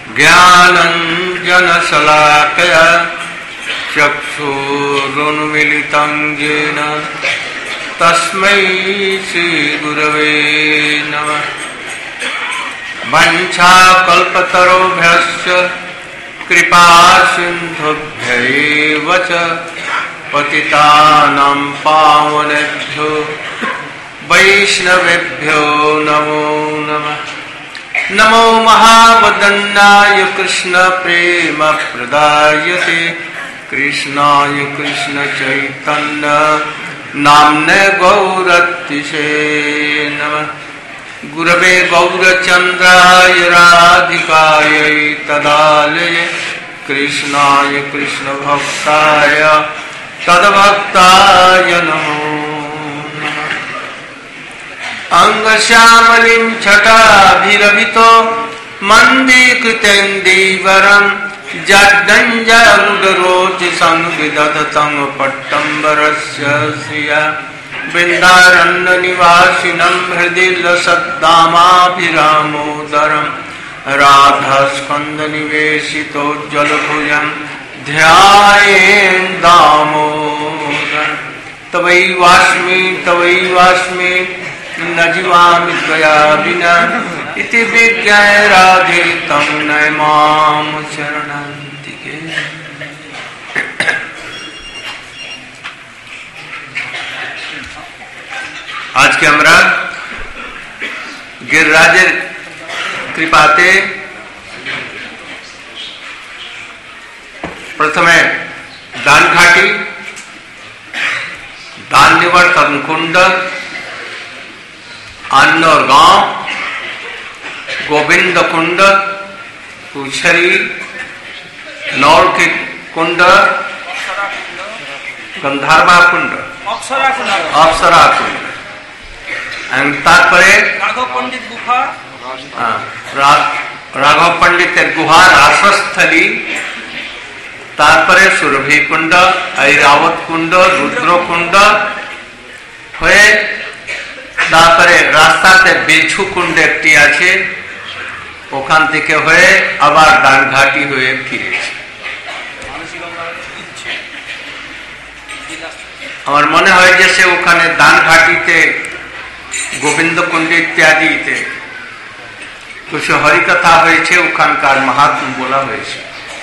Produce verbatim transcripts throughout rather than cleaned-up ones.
ज्ञानञ्जनशलाकया चक्षुरुन्मीलितं येन तस्मै श्रीगुरवे नमः। वञ्चाकल्पतरुभ्यश्च कृपा सिन्धुभ्यैव च पतितानां पावनेभ्यो वैष्णवेभ्यो नमो नमः। नमो महावदन्नाय कृष्ण प्रेम प्रदायते कृष्णाय कृष्ण चैतन्य नाम्ने गौरतिसे नमः। गुरवे गौरचन्द्राय राधिकायै तदालये कृष्णाय कृष्ण भक्ताय तद्भक्ताय नमो नमः। अंगश्यामलिं छटाभिरभितो मन्दीकृतेन्दीवरं जड्डञ्जरुदरोचसं विदधतं पट्टम्बरस्य श्रिया वृन्दारण्यनिवासिनं हृदि लसद्दामाभिरामोदरं राधास्कन्धनिवेशितोज्ज्वलभुजं ध्यायेन् दामोदरम्। तवैवास्मि तवैवास्मि न जीवामि त्वया विना इति विज्ञाय राधे तं नय मां शरणान्तिके। आज के আমরা गिरिराजेर कृपाते प्रथमे दानघाटी, दान निवर्तन कुंड, अन्नौर गांव, गोविंद कुंड, कुशरी, नौर के कुंड, गंधर्वा कुंड, अप्सरा कुंड, तारपरे राघव पंडित गुफा, राघव पंडित गुहा रासस्थली, तारपरे सुरभि कुंड, ऐरावत कुंड, रुद्र कुंड হয়ে তারপরে রাস্তাতে বেছু কুণ্ড একটি আছে, ওখান থেকে হয়ে আবার দানঘাটি হয়ে ফিরেছে। আমার মনে হয় যে সে ওখানে দানঘাটিতে গোবিন্দ কুণ্ড ইত্যাদিতে কিছু হরিকথা হয়েছে, ওখানকার মাহাত্ম্য বলা হয়েছে।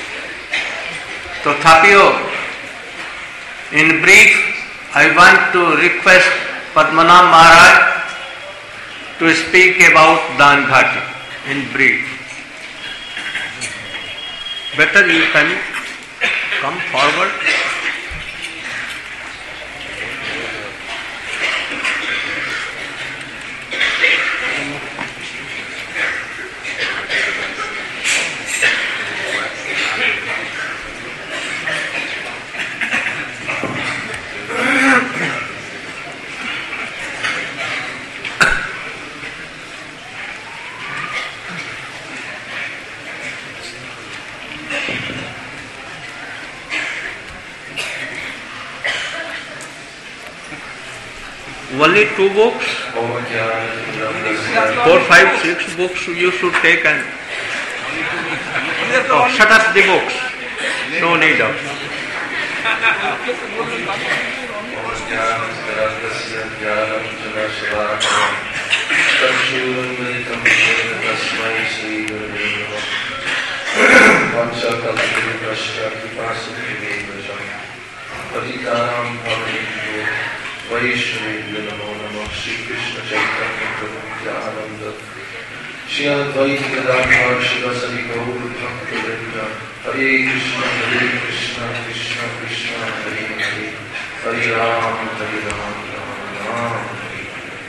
তথাপিও in brief I want to request Padmanabh Maharaj to speak about Danghati in brief. Better you can come forward. Only two books, four, five, six books you should take and oh, shut up the books. No need of. वैष्णवेभ्यो नमो नमः। श्री कृष्ण चैतन्य प्रभु नित्यानंद श्री अद्वैत गदाधर शिवसदि गौर भक्तवृंद। हरे कृष्ण हरे कृष्ण कृष्ण कृष्ण हरे हरे, हरे राम हरे Ram Ram Ram Hare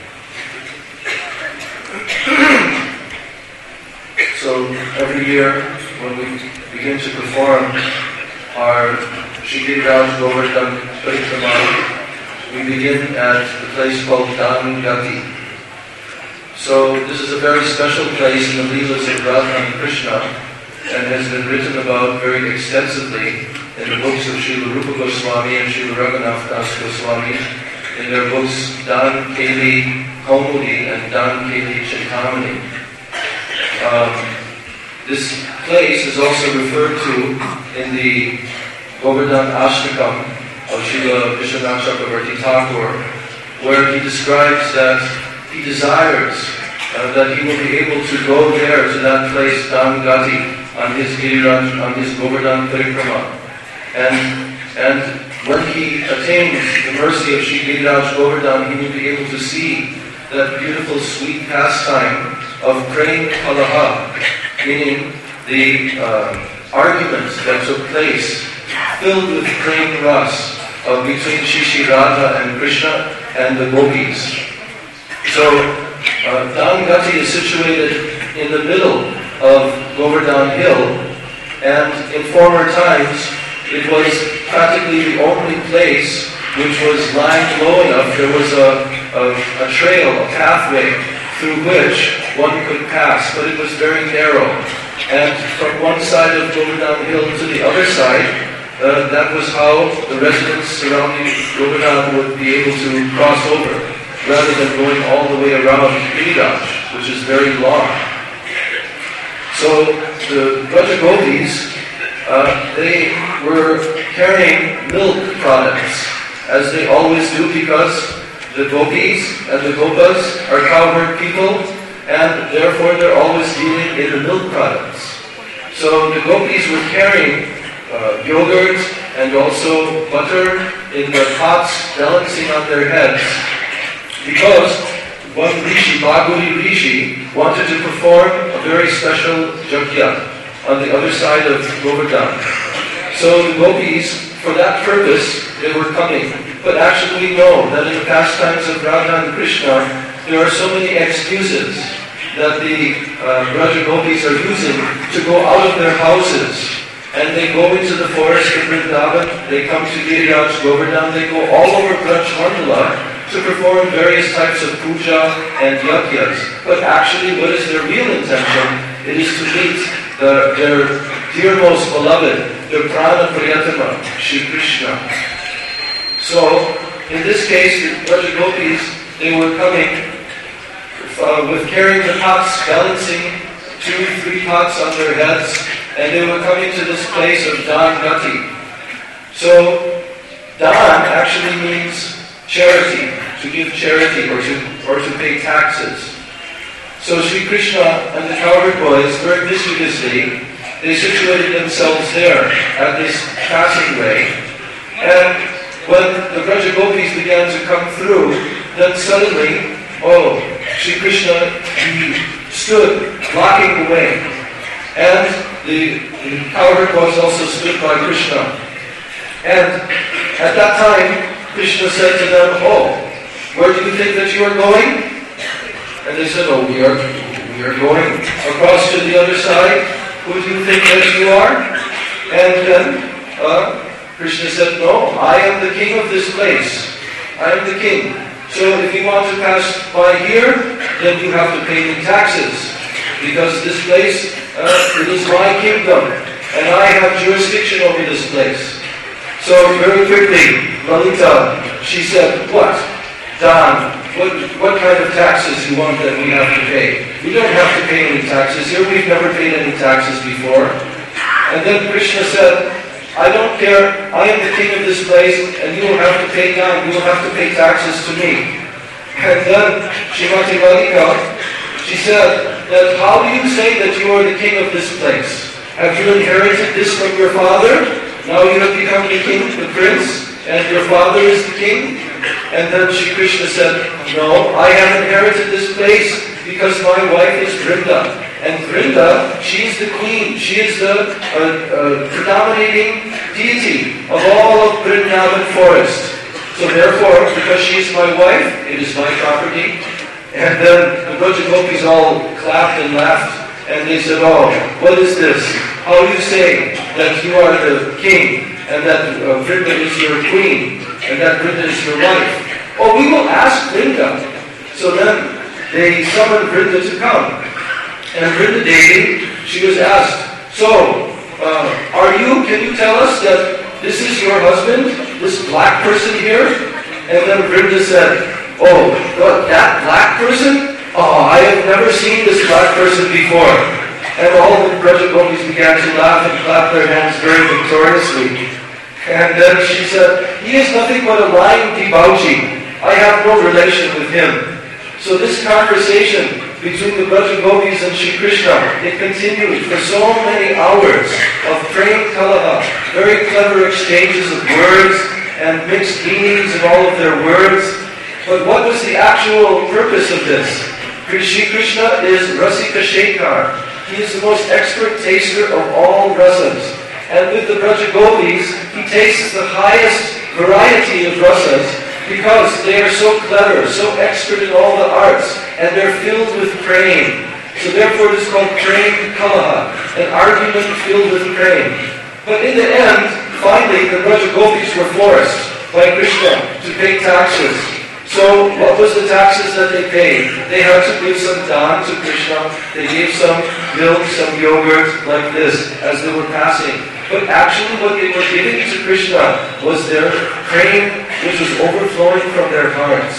Hare. So every year when we begin to perform our Shri Giriraj Govardhan Parikrama, we begin at the place called Danghati. So this is a very special place in the Leelas of Radha and Krishna, and has been written about very extensively in the books of Srila Rupa Goswami and Srila Raghunath Das Goswami, in their books Dan Keli Kaumudi and Dan Keli Chaitamani. Um, This place is also referred to in the Govardhan Ashtakam of Srila Vishwanath Chakravarti Thakur, where he describes that he desires uh, that he will be able to go there to that place, Dangati, on his Giriraj, on his Govardhan Parikrama. And, and when he attains the mercy of Sri Giriraj Govardhan, he will be able to see that beautiful sweet pastime of praying kalaha, meaning the uh, arguments that took place, filled with praying ras of between Shri Radha and Krishna and the gopis. So, uh, Dangati is situated in the middle of Govardhan Hill, and in former times it was practically the only place which was lying low enough. There was a, a, a trail, a pathway through which one could pass, but it was very narrow. And from one side of Govardhan Hill to the other side, uh, that was how the residents surrounding Govardhan would be able to cross over, rather than going all the way around Giriraj, which is very long. So the Braja Gopis, uh, they were carrying milk products, as they always do, because the Gopis and the Gopas are cowherd people, and therefore they're always dealing in the milk products. So the Gopis were carrying uh, yogurt and also butter in their pots, balancing on their heads, because one Rishi, Bhaguri Rishi, wanted to perform a very special yajna on the other side of Govardhan. So the Gopis, for that purpose, they were coming. But actually we know that in the pastimes of Radha and Krishna, there are so many excuses that the uh, Braja Gopis are using to go out of their houses. And they go into the forest in Vrindavan, they come to Giriraj Govardhan, they go all over Braj Mandala to perform various types of puja and yajnas. But actually, what is their real intention? It is to meet the, their dearmost beloved, their prana priyatama, Shri Krishna. So, in this case, the Braja Gopis, they were coming uh, with carrying the pots, balancing two, three pots on their heads, and they were coming to this place of Dangati. So, Dan actually means charity, to give charity or to or to pay taxes. So Sri Krishna and the cowherd boys, very mischievously, they situated themselves there at this passing way. And when the Braja Gopis began to come through, then suddenly, oh, Sri Krishna, he stood blocking the way. And the, the cowherd boys also stood by Krishna. And at that time, Krishna said to them, oh, where do you think that you are going? And they said, oh, we are, we are going across to the other side. Who do you think that you are? And then uh, Krishna said, no, I am the king of this place. I am the king. So if you want to pass by here, then you have to pay me taxes. Because this place, uh, it is my kingdom. And I have jurisdiction over this place. So very quickly, Lalita, she said, what? Dan, what, what kind of taxes you want that we have to pay? We don't have to pay any taxes here. We've never paid any taxes before. And then Krishna said, I don't care. I am the king of this place, and you will have to pay down. You will have to pay taxes to me. And then Srimati Radhika, she said, that how do you say that you are the king of this place? Have you inherited this from your father? Now you have become the king, the prince, and your father is the king? And then Shri Krishna said, no, I have inherited this place because my wife is Vrinda. And Vrinda, she is the queen. She is the uh, uh, predominating deity of all of Vrindavan forest. So therefore, because she is my wife, it is my property. And then the Braja Gopis all clapped and laughed. And they said, oh, what is this? How do you say that you are the king and that uh, Vrinda is your queen and that Vrinda is your wife? Oh, we will ask Vrinda. So then they summoned Vrinda to come. And Vrinda Devi, she was asked, so, uh, are you, can you tell us that this is your husband, this black person here? And then Vrinda said, oh, what, that black person? Oh, I have never seen this black person before. And all the Braja Gopis began to laugh and clap their hands very victoriously. And then she said, he is nothing but a lying debauchee. I have no relation with him. So this conversation between the Braja Gopis and Shri Krishna, it continued for so many hours of prem kalaha, very clever exchanges of words and mixed meanings in all of their words. But what was the actual purpose of this? Shri Krishna is Rasika Shekhar. He is the most expert taster of all rasas. And with the Braja Gopis, he tastes the highest variety of rasas because they are so clever, so expert in all the arts, and they're filled with prem. So therefore it is called prem kalaha, an argument filled with prem. But in the end, finally, the Braja Gopis were forced by Krishna to pay taxes. So what was the taxes that they paid? They had to give some dhan to Krishna. They gave some milk, some yogurt, like this, as they were passing. But actually what they were giving to Krishna was their prem, which was overflowing from their hearts.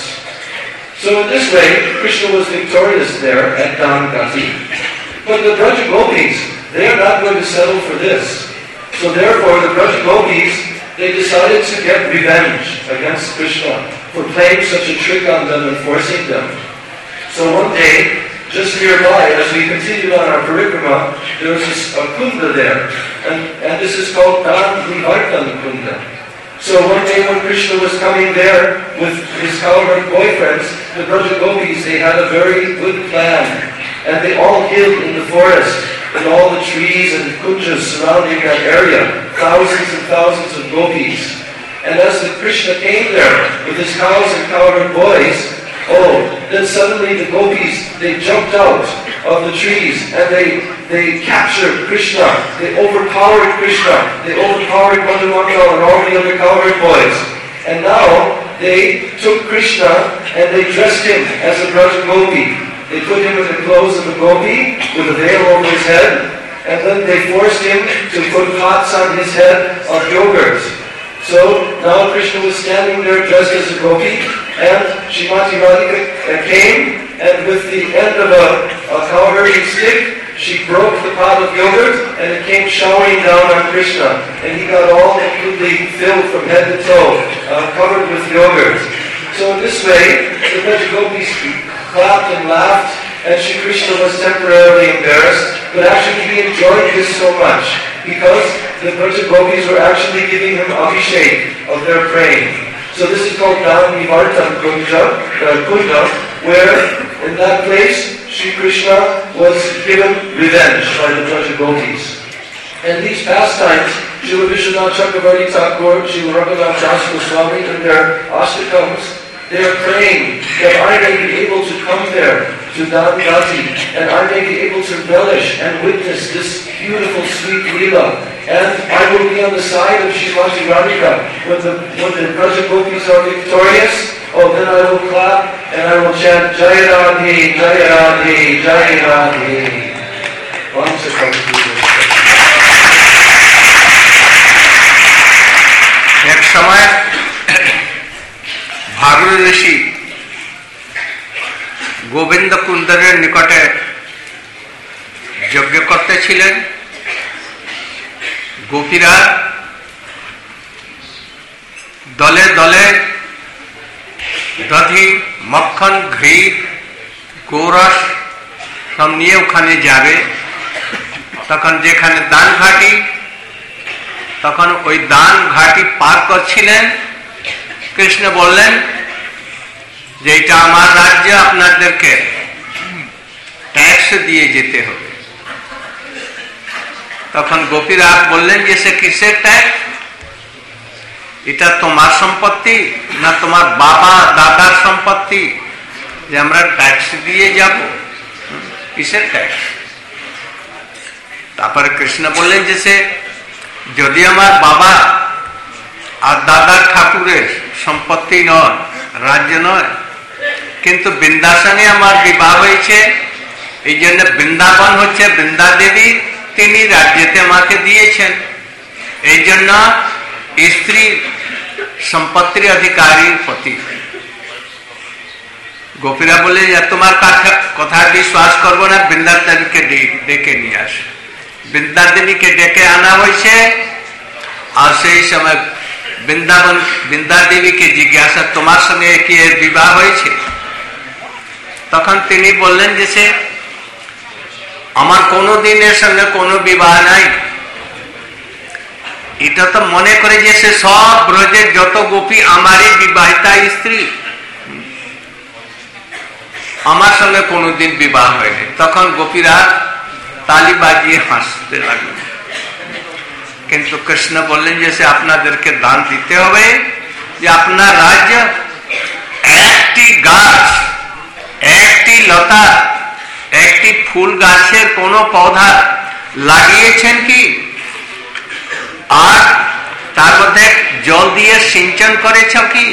So in this way, Krishna was victorious there at Dhan-Gati. But the Braja Gopis, they are not going to settle for this. So therefore, the Braja Gopis, they decided to get revenge against Krishna for playing such a trick on them and forcing them. So one day, just nearby, as we continued on our parikrama, there was a, a kunda there, and, and this is called Dhan Nivartan Kunda. So one day when Krishna was coming there with his cowherd boyfriends, the Braja Gopis, they had a very good plan, and they all hid in the forest, in all the trees and kunjas surrounding that area, thousands and thousands of gopis. And as the Krishna came there with his cows and cowherd boys, oh, then suddenly the gopis, they jumped out of the trees and they, they captured Krishna. They overpowered Krishna. They overpowered Madhumangal and all the other cowherd boys. And now they took Krishna and they dressed him as a Braja Gopi. They put him in the clothes of a gopi with a veil over his head, and then they forced him to put pots on his head of yogurt. So now Krishna was standing there dressed as a gopi, and Srimati Radhika came, and with the end of a, a cowherding stick, she broke the pot of yogurt, and it came showering down on Krishna, and he got all completely filled from head to toe, uh, covered with yogurt. So in this way, the Braja Gopis clapped and laughed, and Shri Krishna was temporarily embarrassed, but actually he enjoyed this so much, because the Braja Gopis were actually giving him abhishek of their praying. So this is called Dhan Nivartan Kunda, uh, Kunda, where in that place Shri Krishna was given revenge by the Braja Gopis. And these pastimes, Srila Vishwanath Chakravarti Thakur, Srila Raghunath Das Goswami, in their ashtakams, they are praying that I may be able to come there to Dhan-Gati, and I may be able to relish and witness this beautiful sweet Leela. And I will be on the side of Srimati Radhika. When the, when the Braja Gopis are victorious, oh, then I will clap and I will chant Jai Radhe, Jai Radhe, Jai Radhe. Once again. एक समय भागवत ऋषि गोविंद कुंदरेर निकटे यज्ञ करते छिलेन। गोपीरा दले दले दधि मक्खन घी गोरस सब निये ओखाने जाबे। तखन जेखाने दान घाटी तखन ओई दान घाटी पार करछिलेन। कृष्ण बोलें जे एटा आमार राज्य, आपनादेरके टैक्स दिए जेते होबे। तखन गोपीरा बोलें जे से किसेर टैक्स? एटा तोमार सम्पत्ति ना तोमार बाबा दादार सम्पत्ति जे आमरा टैक्स दिए जाबो? किसेर टैक्स? तारपर कृष्ण बोलें जे से यदि आमार बाबा আর দাদার ঠাকুরের সম্পত্তি নয়, রাজ্য নয়, কিন্তু বৃন্দাবনে আমার বিবাহ হয়েছে, এই জন্য বৃন্দাবন হচ্ছে বৃন্দা দেবী, তিনি রাজ্যতে আমাকে দিয়েছেন। এই জন্য স্ত্রী সম্পত্তির অধিকারীর প্রতি। গোপীরা বলে যে তোমার কথা বিশ্বাস করবো না, বৃন্দাদেবীকে ডেকে নিয়ে আসে। বৃন্দাদেবীকে ডেকে আনা হয়েছে। আর সেই সময় বৃন্দাবন বৃন্দাদেবীকে জিজ্ঞাসা তোমার সঙ্গে কি এর বিবাহ হয়েছে? তখন তিনি বললেন যে সে আমার কোনোদিন এর সঙ্গে কোনো বিবাহ নাই। এটা তো মনে করে যে সে সব ব্রজের যত গোপী আমারই বিবাহিতা স্ত্রী, আমার সঙ্গে কোনোদিন বিবাহ হয়নি। তখন গোপীরা তালি বাজিয়ে হাসতে লাগলো। কিন্তু কৃষ্ণ বললেন যে সে আপনাদেরকে দান দিতে হবে, যে আপনার রাজ্য একটি গাছ, একটি লতা, একটি ফুল গাছের কোনো পৌধা লাগিয়েছেন কি? আর তার মধ্যে জল দিয়ে সিঞ্চন করেছ কি?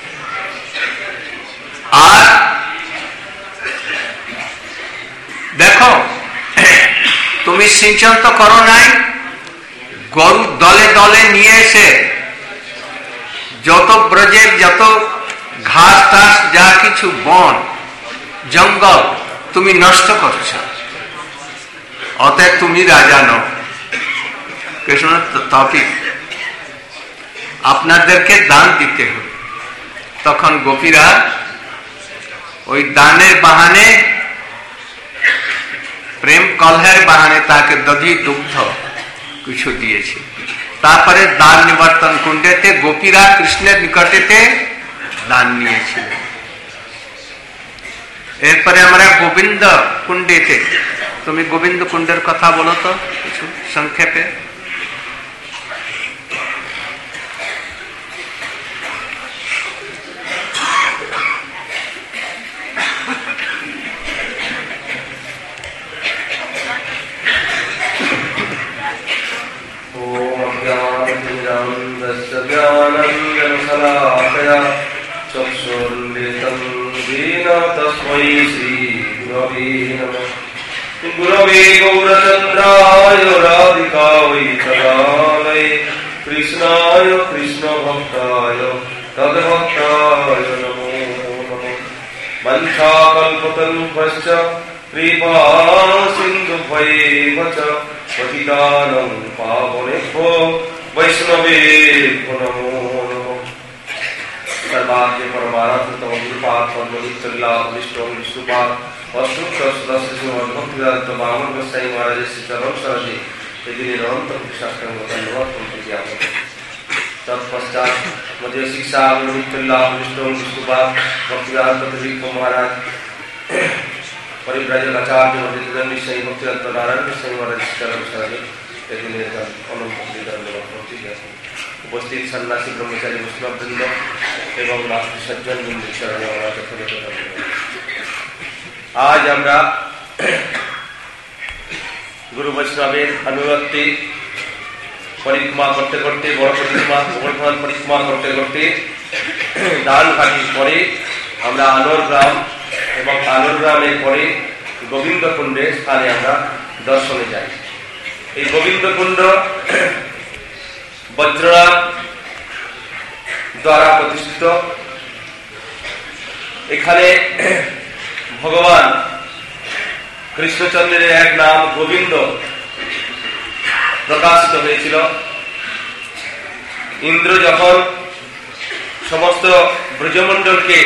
আর দেখো তুমি সিঞ্চন তো করো নাই, গরু দলে দলে নিয়ে এসে যত ব্রজের যত ঘাস টাস যা কিছু বন জঙ্গল তুমি নষ্ট করছ, অতএব তুমি রাজা নও। কৃষ্ণ টপিক আপনাদেরকে দান দিতে হবে। তখন গোপীরা ওই দানের বাহানে, প্রেম কলহের বাহানে তাকে দধি দুগ্ধ কিছু দিয়েছে। তারপরে দান নিবর্তন কুণ্ডেতে গোপীরা কৃষ্ণের নিকটেতে দান নিয়েছিলেন। এরপরে আমরা গোবিন্দ কুণ্ডেতে, তুমি গোবিন্দ কুণ্ডের কথা বলো তো কিছু সংক্ষেপে। गुरवे गौरचंद्राय राधिकायै तदालये कृष्णाय कृष्ण भक्ताय तद्भक्ताय नमो नमः। वंशाकल्पतरुभ्यश्च कृपा सिन्धुभ्यैव च पतितानं पावनेभ्यो वैष्णवेभ्यो नमो नमः। सर्वाद्य परमानंद तम गुरुपाद पद्मनित्तल्लाभ विष्णु विष्णुपाद अष्टोत्तर सदस्य भक्तिवेदांत बामन गोसाई महाराज श्री चरण सरोजे यदि निरंतर शास्त्रांग धन्यवाद ज्ञापन। तत्पश्चात मुझे शिक्षा नित्तल्लाभ विष्णु विष्णुपाद भक्तिवेदांत विष्णु महाराज परिव्राजक आचार्य मध्य सही भक्तिवेदांत नारायण गोसाई महाराज श्री चरण सरोजे यदि निरंतर अनंत धन्यवाद ज्ञापन। उपस्थित सन्यासी ब्रह्मचारी वैष्णववृंद एवं राष्ट्र सज्जन बृंद चरणे आज আমরা গুরু বৈষ্ণবের অনুরক্তি পরিক্রমা করতে করতে বড় পরিক্রমা গোবর্ধন পরিক্রমা করতে করতে দান ঘাটির পরে আমরা আনোর গ্রাম এবং আনোর গ্রামের পরে গোবিন্দ কুণ্ডের স্থানে আমরা দর্শনে যাই। এই গোবিন্দ কুণ্ড বজ্রনাথ দ্বারা প্রতিষ্ঠিত। এখানে ভগবান কৃষ্ণচন্দ্রের এক নাম গোবিন্দ প্রকাশিত হয়েছিল। ইন্দ্র যখন সমস্ত ব্রজমণ্ডলকে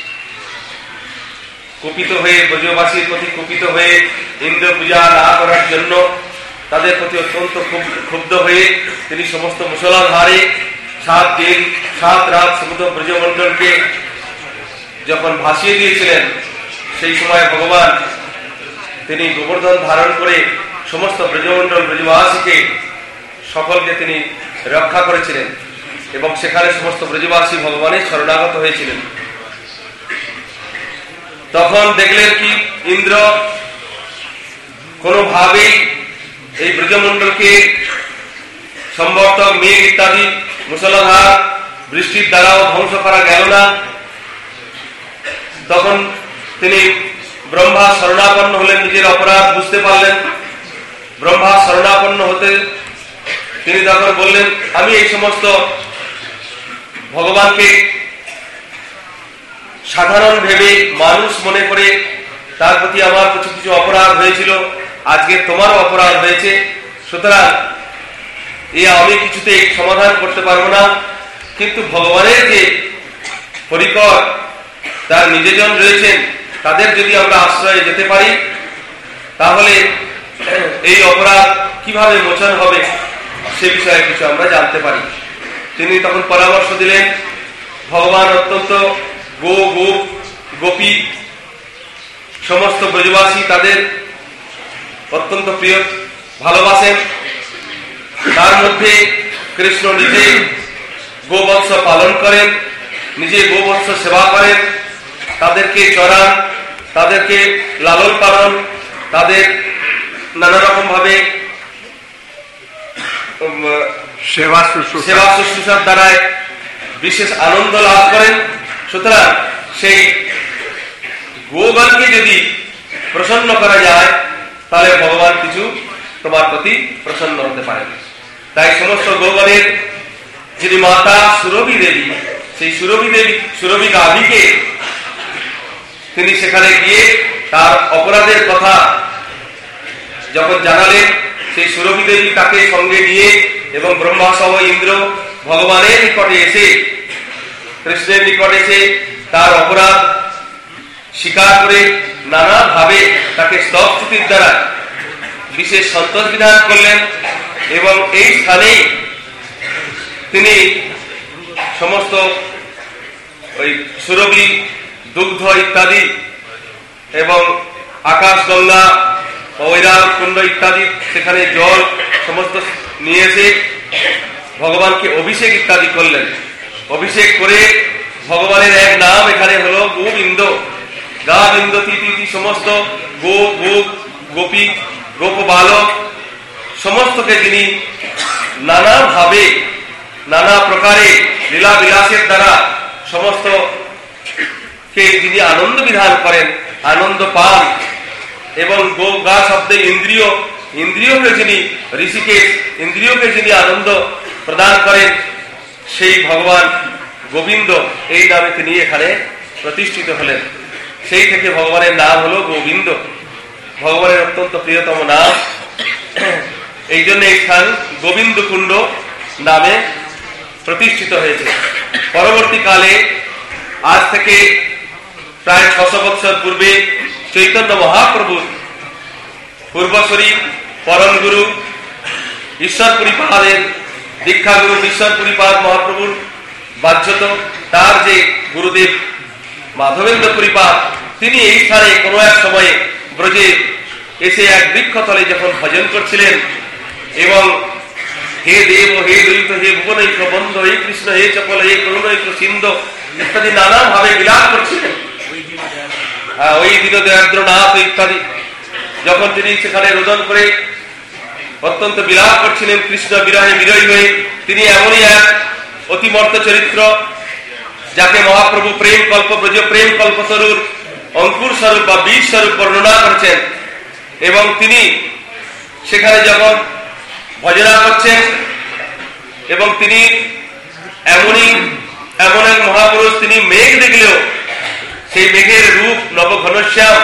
কুপিত হয়ে ব্রজবাসীর প্রতি কুপিত হয়ে ইন্দ্র পূজা না করার জন্য তাদের প্রতি অত্যন্ত ক্ষুব্ধ হয়ে তিনি সমস্ত মুষলধারে সাত দিন সাত রাত সমুদ্র ব্রজমণ্ডলকে যখন ভাসিয়ে দিয়েছিলেন, সেই সময় ভগবান তিনি গোবর্ধন ধারণ করে সমস্ত ব্রজমণ্ডল ব্রজবাসীকে সকলকে তিনি রক্ষা করেছিলেন এবং সেখানে সমস্ত ব্রজবাসী ভগবানের শরণাগত হয়েছিলেন। তখন দেখলেন কি ইন্দ্র কোনোভাবেই এই ব্রজমণ্ডলকে সম্ভবত মেঘ ইত্যাদি মুষলধার বৃষ্টির দ্বারাও ধ্বংস করা গেল না। তখন তিনি ব্রহ্মা শরণাপন্ন হলেন, নিজের অপরাধ বুঝতে পারলেন। ব্রহ্মা শরণাপন্ন হতে তিনি তখন বললেন, আমি এই সমস্ত ভগবানকে সাধারণ ভেবে মানুষ মনে করে তার প্রতি আমার কিছু কিছু অপরাধ হয়েছিল, আজকে তোমারও অপরাধ হয়েছে, সুতরাং এ আমি কিছুতে সমাধান করতে পারবো না। কিন্তু ভগবানের যে পরিকর তার নিজেজন রয়েছেন, তাদের যদি আমরা আশ্রয়ে যেতে পারি তাহলে এই অপরাধ কিভাবে মোচন হবে সে বিষয়ে কিছু আমরা জানতে পারি। তিনি তখন পরামর্শ দিলেন, ভগবান অত্যন্ত গো গো গোপী সমস্ত ব্রজবাসী তাদের অত্যন্ত প্রিয় ভালোবাসেন। তার মধ্যে কৃষ্ণ নিজে গোবৎস পালন করেন, নিজে গোবৎস সেবা করেন, তাদেরকে চড়ান, তাদেরকে লালন পালন, তাদের নানা রকম ভাবে সেবা শুশ্রূষা সেবা শুশ্রূষার দ্বারায় বিশেষ আনন্দ লাভ করেন। সুতরাং সেই গোগণকে যদি প্রসন্ন করা যায় তাহলে ভগবান কিছু তোমার প্রতি প্রসন্ন হতে পারেন। তাই সমস্ত গোগণের যিনি মাতা সুরভি দেবী, সেই সুরভি দেবী সুরভি গাভীকে তিনি সেখানে গিয়ে তার অপরাধের কথা যখন জানালেন, সেই সুরভি দেবী তাকে সঙ্গে নিয়ে এবং ব্রহ্মা সহ ইন্দ্র ভগবানের নিকটে এসে কৃষ্ণের নিকটে এসে তার অপরাধ স্বীকার করে নানা ভাবে তাকে স্তব স্তুতির দ্বারা বিশেষ সন্তোষ বিধান করলেন। এবং এই স্থানেই তিনি সমস্ত ওই সুরভি দুগ্ধ ইত্যাদি এবং আকাশ গঙ্গা ঐরাব কুণ্ড ইত্যাদি সেখানে জল সমস্ত নিয়ে এসে ভগবানকে অভিষেক ইত্যাদি করলেন। অভিষেক করে ভগবানের এক নাম এখানে হলো গোবিন্দ। গা বিন্দ তিথি সমস্ত গো গো গোপী গোপ বালক সমস্তকে যিনি নানা ভাবে নানা প্রকারে লীলা বিলাসের দ্বারা সমস্ত কে যিনি আনন্দ বিধান করেন, আনন্দ পান। এবং গো গা শব্দে ইন্দ্রিয়, ইন্দ্রিয়কে যিনি ঋষিকেশ, ইন্দ্রিয়কে যিনি আনন্দ প্রদান করেন, সেই ভগবান গোবিন্দ এই নামে তিনি এখানে প্রতিষ্ঠিত হলেন। সেই থেকে ভগবানের নাম হলো গোবিন্দ, ভগবানের অত্যন্ত প্রিয়তম নাম। এই জন্য এই স্থান গোবিন্দ কুণ্ড নামে প্রতিষ্ঠিত হয়েছে। পরবর্তীকালে আজ থেকে প্রায় ছশো বৎসর পূর্বে চৈতন্য মহাপ্রভু পূর্বশ্বরী পরম গুরু ঈশ্বরপুরীপাদের দীক্ষা গুরু ঈশ্বরপুরীপাদ মহাপ্রভুর বাহ্যত তার যে গুরুদেব মাধবেন্দ্র পুরীপাদ, তিনি এই স্থানে কোনো এক সময়ে ব্রজে এসে এক বৃক্ষতলে যখন ভজন করছিলেন এবং হে দেব হে দৈত হে ভুবনৈক বন্ধ হে কৃষ্ণ হে চপল হে করুণৈক সিন্ধ ইত্যাদি নানা ভাবে বিলাপ করছিলেন, ওই দিন দয়াদ্রনাথ ইত্যাদি যখন তিনি সেখানে রোদন করে অত্যন্ত বিলাপ করছিলেন কৃষ্ণ বিরহে বিরহী হয়ে, তিনি এমনই এক অতিমর্ত চরিত্র যাকে মহাপ্রভু প্রেম কল্প ব্রজ প্রেম কল্পস্বরূপ অঙ্কুর স্বরূপ বা বীজ স্বরূপ বর্ণনা করেছেন। এবং তিনি সেখানে যখন ভজনা করছেন এবং তিনি এমনই এমন এক মহাপুরুষ, তিনি মেঘ দেখলেও সেই মেঘের রূপ নব ঘনশ্যাম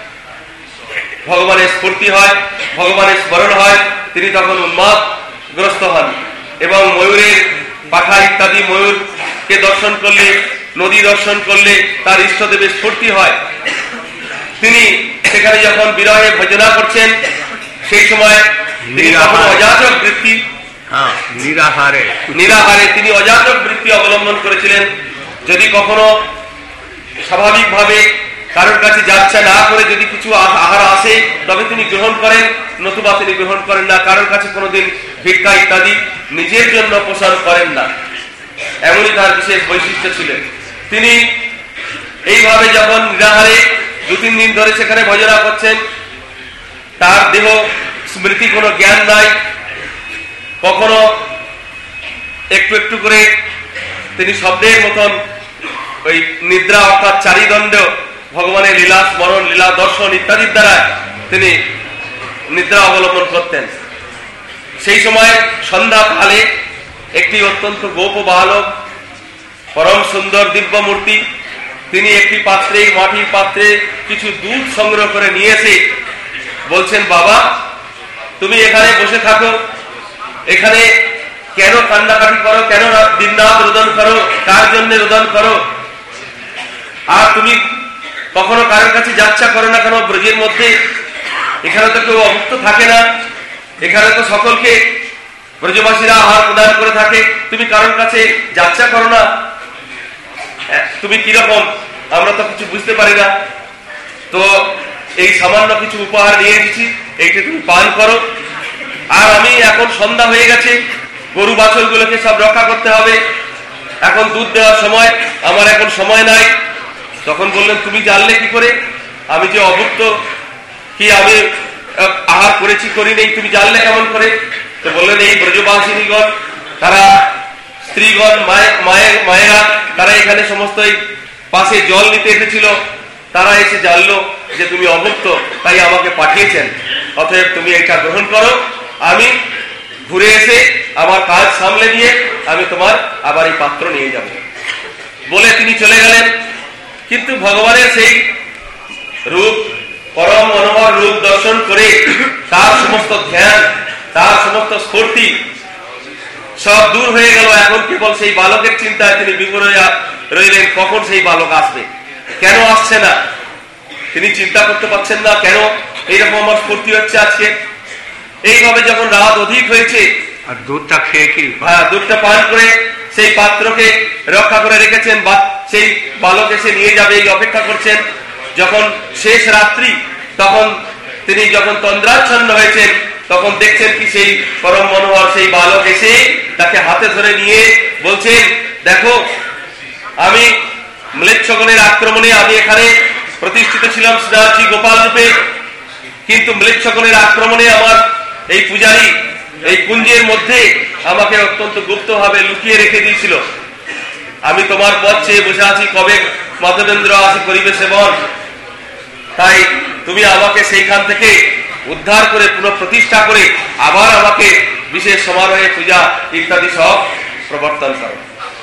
ভগবানের স্ফূর্তি হয়, ভগবানের স্মরণ হয়, তিনি তখন উন্মাদগ্রস্ত হন এবং ময়ূরের পাখা ইত্যাদি ময়ূরকে দর্শন করলে, নদী দর্শন করলে তার ইষ্টদেবের স্ফূর্তি হয়। তিনি সেখানে যখন বিরহে ভজনা করছেন সেই সময় তিনি তখন অযাচক বৃত্তি নিরাহারে নিরাহারে তিনি অযাচক বৃত্তি অবলম্বন করেছিলেন। যদি কখনো স্বাভাবিকভাবে কারোর কাছে যাচ্ছে না করে যদি কিছু আহার আসে তবে তিনি গ্রহণ করেন, নতুবা তিনি গ্রহণ করেন না। কারোর কাছে কোনোদিন ভিক্ষা ইত্যাদি নিজের জন্য পোষণ করেন না, এমনই তার বিশেষ বৈশিষ্ট্য ছিলেন। তিনি এইভাবে যখন নিরাহারে দু তিন দিন ধরে সেখানে ভজনা করছেন, তার দেহ স্মৃতি কোনো জ্ঞান নাই, কখনো একটু একটু করে তিনি শব্দের মতন ওই নিদ্রা অর্থাৎ চারিদণ্ড ভগবানের লীলা স্মরণ লীলা দর্শন ইত্যাদির দ্বারা তিনি নিদ্রা অবলম্বন করতেন। সেই সময় সন্ধ্যাকালে একটি অত্যন্ত গোপ বালক পরম সুন্দর দিব্য মূর্তি তিনি একটি পাত্রে, মাটির পাত্রে কিছু দুধ সংগ্রহ করে নিয়ে এসে বলছেন, বাবা তুমি এখানে বসে থাকো, এখানে কেন কান্নাকাটি করো, কেন দিনরাত রোদন করো, কার জন্য রোদন করো, আর তুমি কখনো কারোর কাছে যাচ্ছা করো না কেন ব্রজের মধ্যে? এখানে তো কেউ অভুক্ত থাকে না, এখানে তো সকলকে ব্রজবাসীরা আহার প্রদান করে থাকে, তুমি কারোর কাছে যাচ্ছা করো না, তুমি কিরকম? আমরা তো কিছু বুঝতে পারি না, তো এই সামান্য কিছু উপহার নিয়ে এসেছি, এইটা তুমি পান করো। আর আমি এখন সন্ধ্যা হয়ে গেছে, গরু বাছুর গুলোকে সব রক্ষা করতে হবে, এখন দুধ দেওয়ার সময়, আমার এখন সময় নাই। তখন বললেন, তুমি জানলে কি করে আমি যে অভুক্ত, কি আমি আহার করেছি করি নেই, তুমি জানলে কেমন করে? তো বললেন, এই ব্রজবাসিনীগণ, তারা স্ত্রীগণ, মায়ের মায়েরা, তারা এখানে সমস্ত পাশে জল নিতে এসেছিল, তারা এসে জানলো যে তুমি অভুক্ত, তাই আমাকে পাঠিয়েছেন, অতএব তুমি এটা গ্রহণ করো, আমি ঘুরে এসে আমার কাজ সামলে নিয়ে আমি তোমার আবার এই পাত্র নিয়ে যাব। বলে তিনি চলে গেলেন। কিন্তু ভগবানের সেই রূপ, পরম মনোহর রূপ দর্শন করে তার সমস্ত ধ্যান, তার সমস্ত স্ফূর্তি সব দূর হয়ে গেল। এখন কেবল সেই বালকের চিন্তায় তিনি বিভোর হয়ে রইলেন, কখন সেই বালক আসবে, কেন আসছে না, তিনি চিন্তা করতে পারছেন না, কেন এইরকম আমার স্ফূর্তি হচ্ছে আজকে। এইভাবে যখন রাত অধিক হয়েছে, আর দুধটা খেয়ে কি, হ্যাঁ দুধটা পান করে সেই পাত্রকে রক্ষা করে রেখেছেন, সেই বালক এসে নিয়ে যাবে এই অপেক্ষা করছেন। যখন শেষ রাত্রি, তখন তিনি যখন তন্দ্রাচ্ছন্ন হয়েছেন, তখন দেখছেন কি সেই পরম মনোহর সেই বালক এসে তাকে হাতে ধরে নিয়ে বলছেন, দেখো আমি ম্লেচ্ছগণের আক্রমণে আমি এখানে প্রতিষ্ঠিত ছিলাম শ্রীনাথজি গোপাল রূপে, কিন্তু ম্লেচ্ছগণের আক্রমণে আমার এই পূজারী এই কুঞ্জের মধ্যে আমাকে অত্যন্ত গুপ্ত ভাবে লুকিয়ে রেখে দিয়েছিল। আমি তোমার পথ চেয়ে বসে আছি, কবে মাধবেন্দ্র আসি করিবে সেবন, তাই তুমি আমাকে সেইখান থেকে উদ্ধার করে পুনঃ প্রতিষ্ঠা করে আবার আমাকে বিশেষ সমারোহে পূজা ইত্যাদি সব প্রবর্তন করো।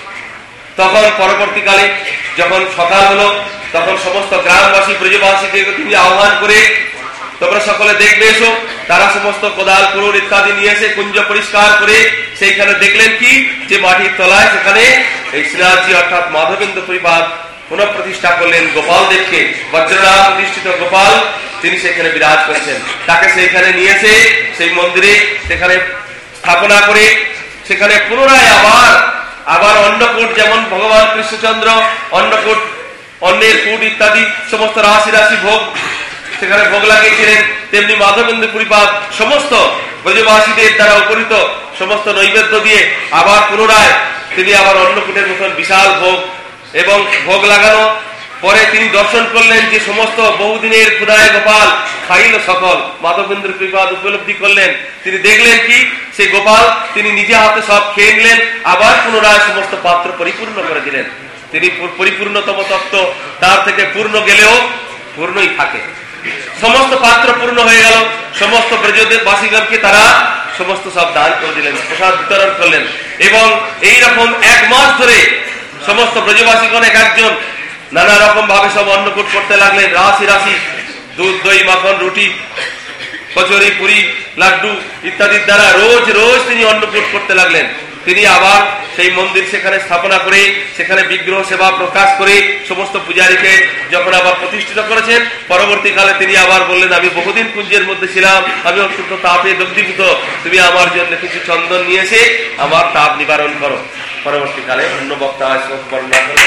তখন পরবর্তীকালে যখন সকাল হলো, তখন সমস্ত গ্রামবাসী ব্রজবাসীকে তিনি আহ্বান করে, তোমরা সকলে দেখবে এসো। তারা সমস্ত কোদাল কুড়ুল ইত্যাদি নিয়ে এসে কুঞ্জ পরিষ্কার করে সেইখানে দেখলেন কি, যে মাটির তলায় সেখানে এই শ্রীনাথজি অর্থাৎ মাধবেন্দ্র পরিপাদ পুনঃ প্রতিষ্ঠা করলেন গোপাল দেবকে, বজ্রনাথ প্রতিষ্ঠিত গোপাল তিনি সেখানে বিরাজ করেছেন। তাকে সেইখানে নিয়ে এসে সেই মন্দিরে সেখানে স্থাপনা করে সেখানে পুনরায় আবার আবার অন্নকূট, যেমন ভগবান কৃষ্ণচন্দ্র অন্নকূট, অন্নের কূট ইত্যাদি সমস্ত রাশি রাশি ভোগ সেখানে ভোগ লাগিয়েছিলেন, তেমনি মাধবেন্দ্র পরিপাদ সমস্ত ব্রজবাসীদের দ্বারা উপনীত সমস্ত নৈবেদ্য দিয়ে আবার পুনরায় তিনি আবার অন্নকূটের মতন বিশাল ভোগ এবং ভোগ লাগানো পরে তিনি দর্শন করলেন যে সমস্ত বহুদিনের ক্ষুধায় গোপাল খাইল সকল। মাধবেন্দ্র পরিপাদ উপলব্ধি করলেন, তিনি দেখলেন কি সেই গোপাল তিনি নিজে হাতে সব খেয়ে নিলেন, আবার পুনরায় সমস্ত পাত্র পরিপূর্ণ করে দিলেন। তিনি পরিপূর্ণতম তত্ত্ব, তার থেকে পূর্ণ গেলেও পূর্ণই থাকে। সমস্ত পাত্র পূর্ণ হয়ে গেল, সমস্ত ব্রজবাসীগণকে তারা সমস্ত সব দান করে দিলেন, প্রসাদ বিতরণ করলেন। এবং এই রকম এক মাস ধরে সমস্ত ব্রজবাসীগণ এক একজন নানা রকম ভাবে সব অন্নকূট করতে লাগলেন, রাশি রাশি দুধ দই মাখন রুটি কচুরি পুরি লাড্ডু ইত্যাদির দ্বারা রোজ রোজ তিনি অন্নকূট করতে লাগলেন। তিনি আবার সেই মন্দির সেখানে স্থাপনা করে সেখানে বিগ্রহ সেবা প্রকাশ করে সমস্ত পূজারীকে যখন আবার প্রতিষ্ঠিত করেছেন, পরবর্তীকালে তিনি আবার বললেন, আমি বহুদিন কুঞ্জের মধ্যে ছিলাম, আমি অত্যন্ত তাপে দগ্ধীভূত, তুমি আমার জন্য কিছু চন্দন নিয়ে এসে আমার তাপ নিবারণ করো। পরবর্তীকালে অন্য বক্তা বর্ণনা করে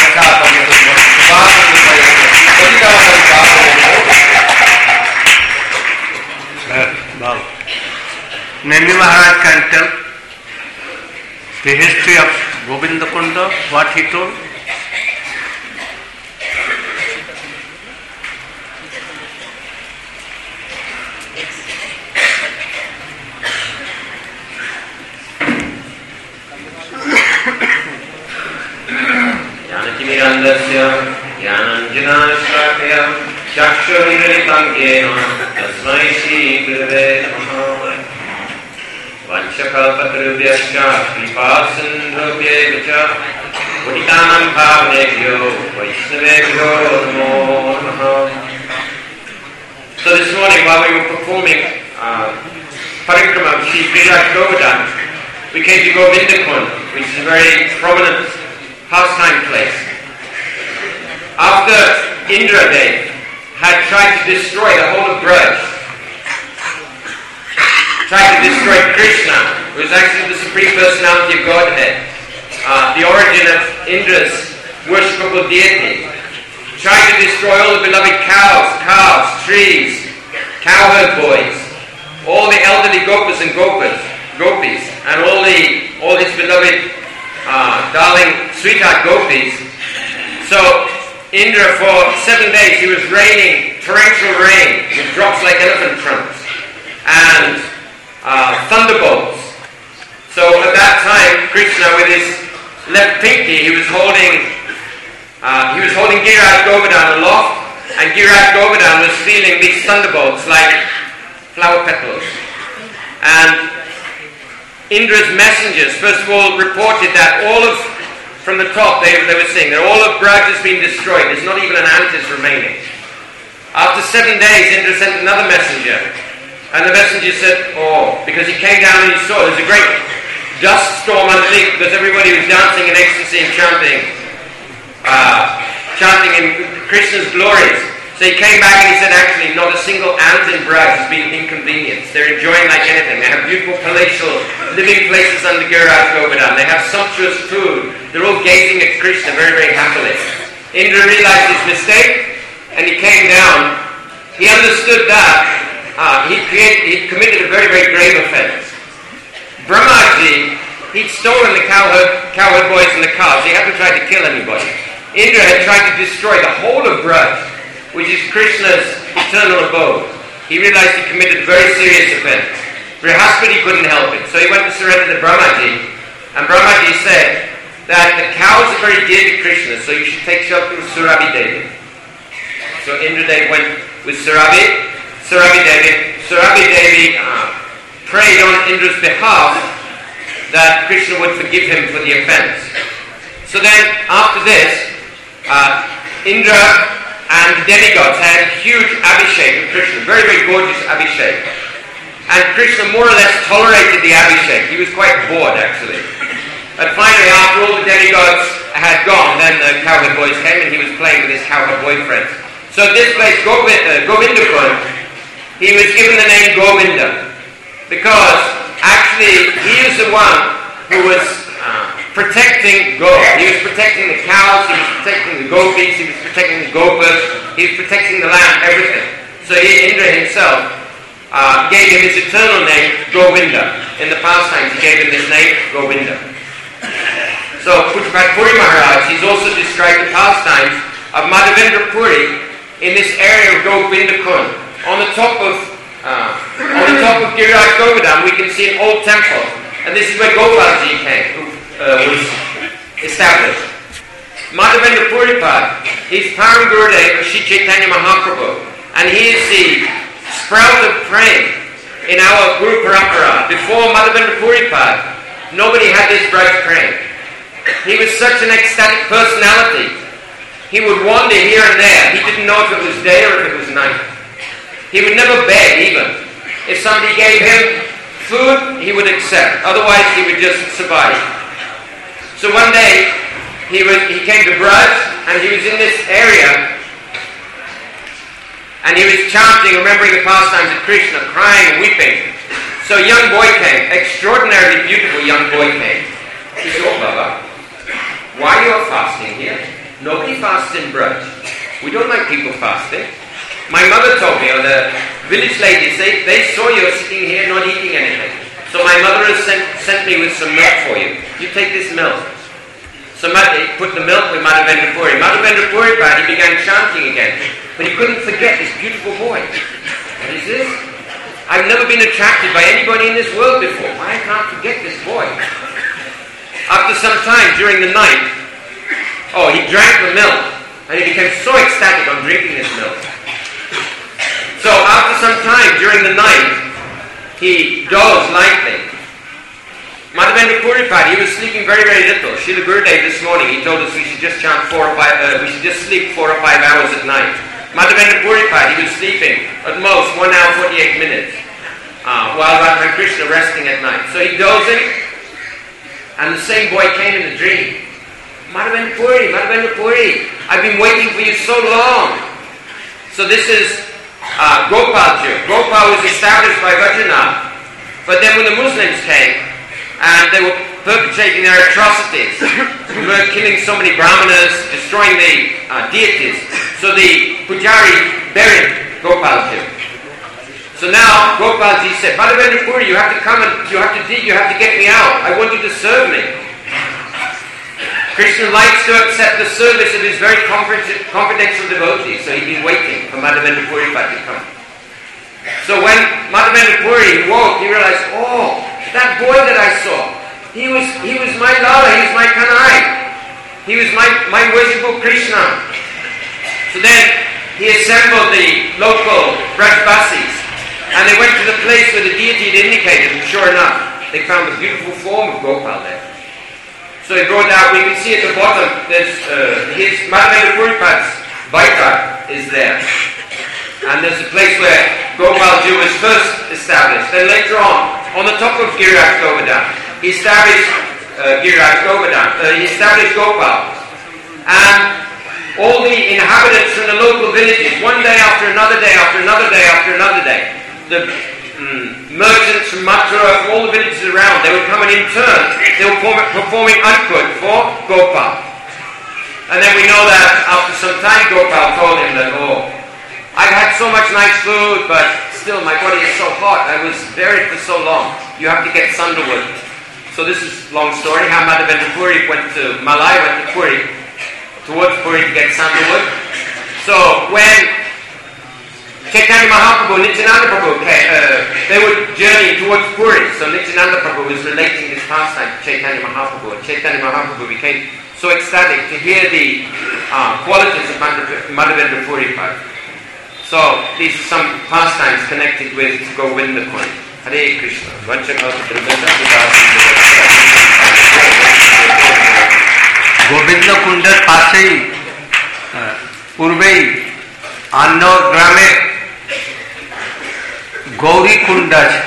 Nandi Maharaj can tell the history of Govinda Kunda, what he told. Janaki-mirandasya Jnananjana-shrakaya Chakshurmilitam yena Tasmai Shri-Gurave Namaha Vanchakalpatarubhyascha Kripa-sindhubhyevacha Putitanam Bhavanebhyo Vaishnavebhyo Namo Namaha. So this morning while we were performing uh, Parikrama of Sri Giriraj Govardhan, we came to Govindakund, which is a very prominent pastime place. After Indra Dev had tried to destroy the whole of Braj, tried to destroy Krishna, who is actually the Supreme Personality of Godhead, uh, the origin of Indra's worshipable deity, tried to destroy all the beloved cows, calves, trees, cowherd boys, all the elderly gopas and gopas, gopis, and all the all his beloved uh, darling sweetheart gopis. So Indra, for seven days he was raining torrential rain with drops like elephant trunks and uh, thunderbolts. So at that time, Krishna, with his left pinky, he was holding uh, he was holding Giriraj Govardhan aloft, and Giriraj Govardhan was feeling these thunderbolts like flower petals. And Indra's messengers, first of all, reported that all of, from the top, they, they were saying that all of Braj has been destroyed. There's not even an ant is remaining. After seven days, Indra sent another messenger. And the messenger said, oh, because he came down and he saw there's a great dust storm underneath because everybody was dancing in ecstasy and chanting, uh, chanting in Krishna's glories. So he came back and he said, actually, not a single ant in Braj has been inconvenienced. They're enjoying like anything. They have beautiful palatial living places under Giriraj Govardhan. They have sumptuous food. They're all gazing at Krishna very, very happily. Indra realized his mistake and he came down. He understood that uh, he created, he committed a very, very grave offense. Brahmaji, he'd stolen the cowherd, cowherd boys and the cows. He hadn't tried to kill anybody. Indra had tried to destroy the whole of Braj, which is Krishna's eternal abode. He realized he committed a very serious offense. Brihaspati couldn't help it, so he went to surrender to Brahmaji. And Brahmaji said that the cows are very dear to Krishna, so you should take shelter with Surabhi Devi. So Indra Dev went with Surabhi. Surabhi Devi, Surabhi Devi uh, prayed on Indra's behalf that Krishna would forgive him for the offense. So then, after this, uh, Indra and the demigods had a huge abhishek of Krishna, very, very gorgeous abhishek. And Krishna more or less tolerated the abhishek. He was quite bored, actually. And finally, after all the demigods had gone, then the cowherd boys came and he was playing with his cowherd boyfriends. So at this place, Govind, uh, Govindakund, he was given the name Govinda because actually he is the one who was uh, protecting Go. He was protecting the cows, he was protecting the gopis, he was protecting the gopas, he was protecting the land, everything. So he, Indra himself uh, gave him his eternal name, Govinda. In the past times he gave him this name, Govinda. So Pujapad Puri Maharaj, he's also described the pastimes of Madhavendra Puri in this area of Govindakund. On the top of uh, on the top of Giriraj Govardhan, we can see an old temple, and this is where Gopalji came, who uh, was established. Madhavendra Puripad, he's Param Gurudev of Sri Chaitanya Mahaprabhu, and he is the sprout of prem in our Guru Parampara. Before Madhavendra Puripad, nobody had this bright prem. He was such an ecstatic personality. He would wander here and there. He didn't know if it was day or if it was night. He would never beg even. If somebody gave him food, he would accept. Otherwise, he would just survive. So one day, he was he came to Braj, and he was in this area, and he was chanting, remembering the pastimes of Krishna, crying and weeping. So a young boy came, extraordinarily beautiful young boy came. He said, oh Baba, why are you fasting here? Nobody fasts in Braj. We don't like people fasting. My mother told me, or the village ladies, they, they saw you sitting here not eating anything. So my mother has sent, sent me with some milk for you. You take this milk. So he put the milk with Madhavendra Puri. Madhavendra Puri, he began chanting again. But he couldn't forget this beautiful boy. What is this? I've never been attracted by anybody in this world before. Why I can't forget this boy? After some time, during the night, oh, he drank the milk. And he became so ecstatic on drinking this milk. So after some time during the night, he dozed lightly. Madhavendra Madhavendra Puripad, he was sleeping very, very little. Srila Gurudev this morning, he told us we should just chant four or five, uh, we should just sleep four or five hours at night. Madhavendra Puripad, he was sleeping at most one hour forty-eight minutes uh, while Radha Krishna resting at night. So he dozing, and the same boy came in a dream. Madhavendra Puri, Madhavendra Puri, I've been waiting for you so long. So this is uh, Gopalji. Gopal was established by Vajranath. But then when the Muslims came, and they were perpetrating their atrocities, they were killing so many brahmanas, destroying the uh, deities, so the Pujari buried Gopalji. So now Gopalji said, Madhavendra Puri, you have to come and you have to you have to get me out. I want you to serve me. Krishna likes to accept the service of his very confidential devotees, so he'd been waiting for Madhavendra Puri to come. So when Madhavendra Puri woke, he realized, oh, that boy that I saw, he was he was my Lala, he was my Kanai. He was my, my worshipful Krishna. So then he assembled the local Brajbasis, and they went to the place where the deity had indicated, and sure enough, they found the beautiful form of Gopal there. So he brought out, we can see at the bottom, there's uh, his Madhavendra Puripad's Vaita is there. And there's a place where Gopalji was first established. Then later on, on the top of Giriraj Govardhan, he established uh, Giriraj Govardhan. Uh, he established Gopal. And all the inhabitants from the local villages, one day after another day, after another day, after another day, the mm, merchants from Mathura, from all the villages around, they were coming in turn. They were perform- performing Ankur for Gopal. And then we know that after some time, Gopal told him that, oh, I've had so much nice food, but still my body is so hot. I was buried for so long. You have to get sandalwood. So this is a long story, how Madhavendra Puri went to Malai, went to Puri, towards Puri to get sandalwood. So when Chaitanya Mahaprabhu, Nityananda Prabhu came, uh, they were journeying towards Puri. So Nityananda Prabhu was relating this pastime to Chaitanya Mahaprabhu. And Chaitanya Mahaprabhu became so ecstatic to hear the uh, qualities of Madhavendra Puripad. So, these are some pastimes connected with Govinda Kund. Hare Krishna. Govinda কুণ্ডের পাশেই পূর্বেই অন্য গ্রামে গৌরী কুণ্ড আছে।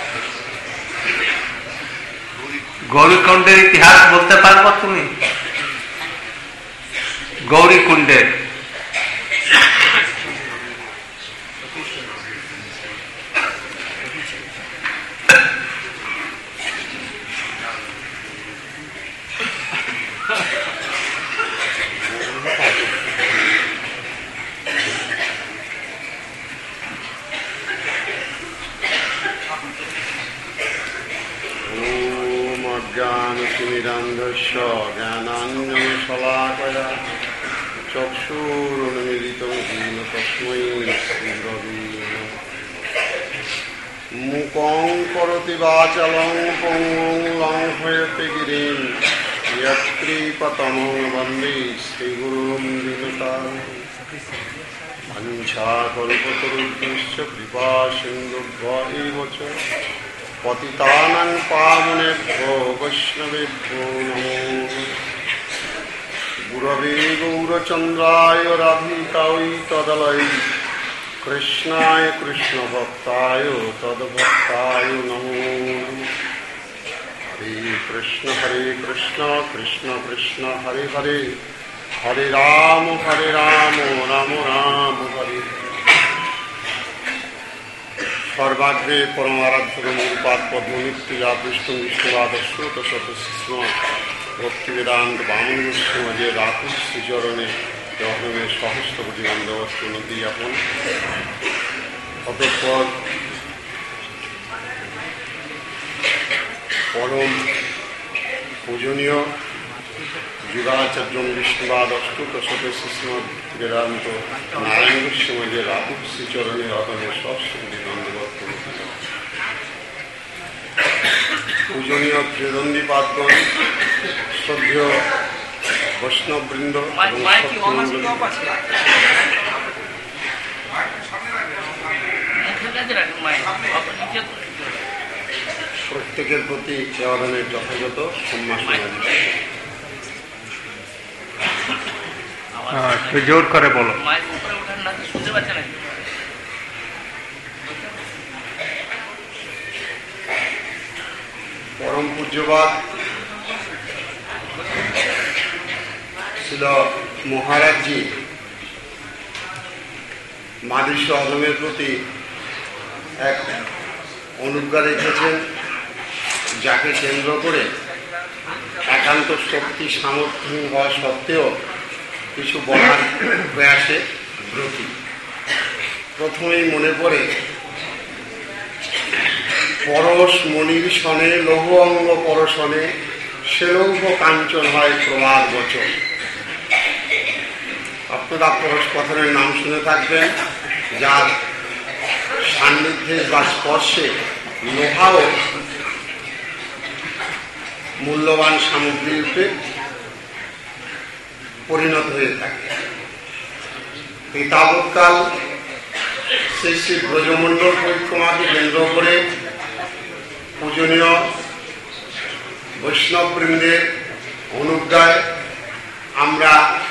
গৌরী কুণ্ডের ইতিহাস বলতে পারবো তুমি? গৌরী কুণ্ডের জ্ঞানাঞ্জনশলাকয়া চক্ষুরুন্মিলিतं येन তস্मै শ্রীগুরবে নমঃ। মুকং করোতি বাচালং পঙ্গুং লঙ্ঘয়তে গিরিং यत्कृपातमं वन्दे श्रीगुरुं दीनतां। वञ्चाकल्पतरुभ्यश्च कृपासिन्धुभ्य एव च पतितानां पावनेभ्यो वैष्णवेभ्यो नमो गुरवे गौरचन्द्राय राधिकायै तदलये कृष्णाय कृष्णभक्ताय तद्भक्ताय नमो नमः। हरे कृष्ण हरे कृष्ण कृष्ण कृष्ण हरे हरे हरे राम हरे राम राम राम हरे। सर्वाग्रे परमाराध्य गुरुपाद पद्मनित्या विष्णु विष्णुवादश्रोत सतस्म भक्ति वेदांत बामन गोस्वामी रातु श्रीचरणे जहमे सहस्रपति बंदोबस्त नदी ज्ञापन। অতঃপর পরম পূজনীয় যুগাচার্য বিষ্ণুবাদ অষ্টুত সদস্য বেদান্ত নারায়ণ গোস্বামী রাতু শ্রীচরণে অদমে সহস্রপতি বন্দোবস্ত। পূজনীয় ত্রিদণ্ডীপাদগণ, শ্রদ্ধেয় বৈষ্ণববৃন্দ, প্রত্যেকের প্রতি দেওয়াদানের যথাযথ সম্মান একটু জোর করে বলো। পরম পূজ্যবাদ ছিল মহারাজজি মাদৃশ্য আদমের প্রতি এক অনুজ্ঞা রেখেছেন, যাকে কেন্দ্র করে একান্ত শক্তি সামর্থ্য হওয়া সত্ত্বেও কিছু বলার প্রয়াসে ব্রতী। প্রথমেই মনে পড়ে পরশ মণির সনে লৌহ অঙ্গ পরশনে সে লৌহ কাঞ্চন হয় প্রবাদ বচন। আপনারা পরশ কথনের নাম শুনে থাকবেন, যার সান্নিধ্যে বা স্পর্শে লোহাও মূল্যবান সামগ্রী রূপে পরিণত হয়ে থাকে। এই তাবৎকাল শ্রী শ্রী ব্রজমণ্ডল পরিক্রমাকে কেন্দ্র করে পূজনীয় বৈষ্ণববৃন্দের অনুজ্ঞায় আমরা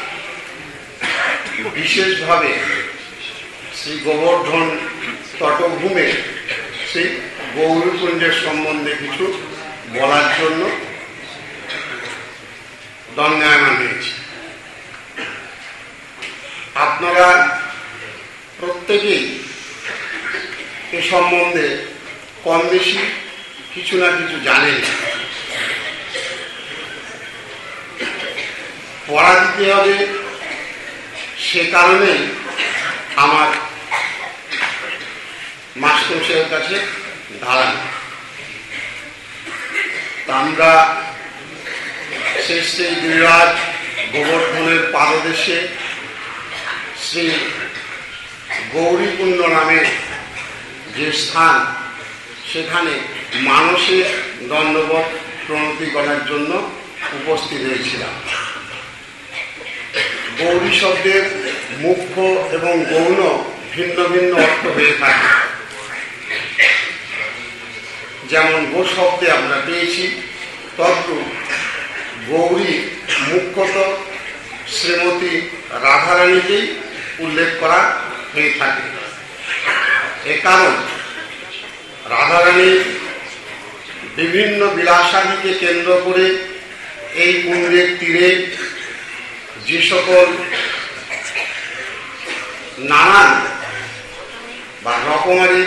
বিশেষভাবে শ্রী গোবর্ধন তটভূমে সেই গৌরকুণ্ডের সম্বন্ধে কিছু বলার জন্য দণ্ডায়মান হয়েছে। আপনারা প্রত্যেকেই এ সম্বন্ধে কম বেশি কিছু না কিছু জানেন। পড়া দিতে হবে, সে কারণেই আমার মাস্টারমশাইয়ের কাছে দাঁড়ানো। আমরা শেষ সেই গিরিরাজ গোবর্ধনের পাদদেশে শ্রী গৌরীকুণ্ড নামে যে স্থান, সেখানে মানসের দণ্ডবত প্রণতি করার জন্য উপস্থিত হয়েছিলাম। গৌরী শব্দের মুখ্য এবং গৌণ ভিন্ন ভিন্ন অর্থ হয়ে থাকে। যেমন গো শব্দে আমরা পেয়েছি, তদ্রূপ গৌরী মুখ্যত শ্রীমতী রাধারানীকেই উল্লেখ করা হয়ে থাকে। এ কারণ রাধারানীর বিভিন্ন বিলাসাদিকে কেন্দ্র করে এই কুণ্ডের তীরে যে সকল নানান বা রকমারি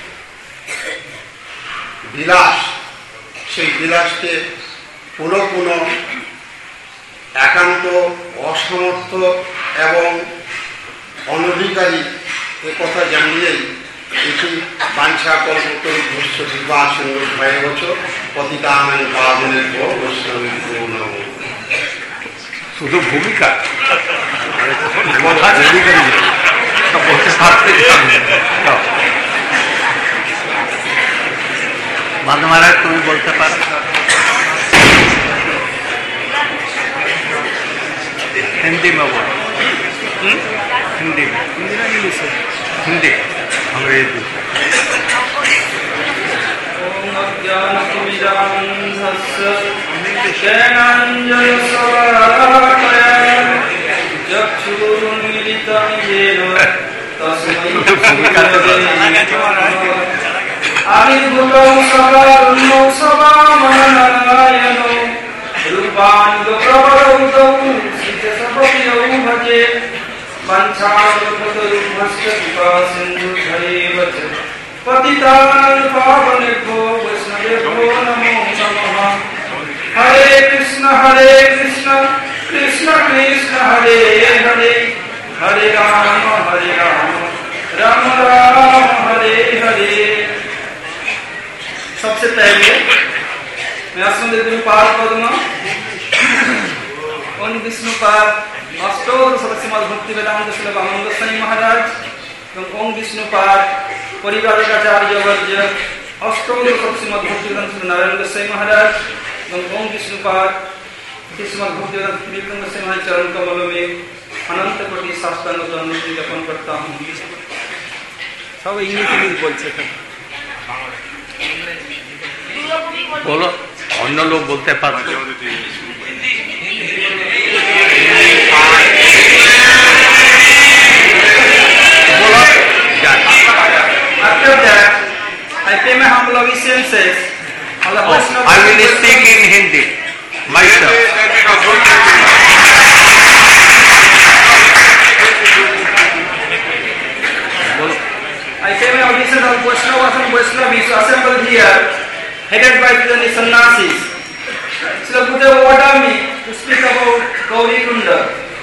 বিলাস, সেই বিলাসকে পুনঃ পুনঃ একান্ত অসমর্থ এবং অনধিকারী একথা জানিয়েই এটি বাঞ্ছা কল্পতরু ভস্য বিবাসন ভয় বছর পতিতানাং পাবনের পর বৈষ্ণবী পূর্ণ। শুধু ভূমিকা বাদ মহারাজ, তুমি বলতে পারো। हिंदी में बोलो। हिंदी में, हिंदी अंग्रेजी। हरे कृष्ण हरे कृष्ण कृष्ण कृष्ण हरे हरे हरे राम हरे राम राम राम हरे हरे। सबसे पहले मैं आसमदेव पाद पदमा ओम विष्णु पाद अष्टोर सरस्वती भक्ति वेदांत श्री आनंद स्वामी महाराज এবং ওম বিষ্ণু পাঠ পরিবারের আচার্য বর্জ অষ্টম শ্রীমদ ভক্তিবেদান্ত শ্রী নারায়ণ গোস্বামী মহারাজ এবং ওম বিষ্ণু পাঠ श्रीमद भक्तिवेदांत विक्रम गोस्वामी महाराज चरण कमल में अनंत कोटि साष्टांग दंड ज्ञापन करता हूँ। सब इंग्लिश इंग्लिश बोलते थे। बोलो अन्य लोग बोलते पारते बोलो After that, I pay my humble obeisances on the Vaishnava. I will speak in Hindi myself. I pay my obeisances on Vaishnavas and Vaishnavis assembled here, headed by the sannyasis. Srila Buddha ordered me to speak about Gauri Kunda.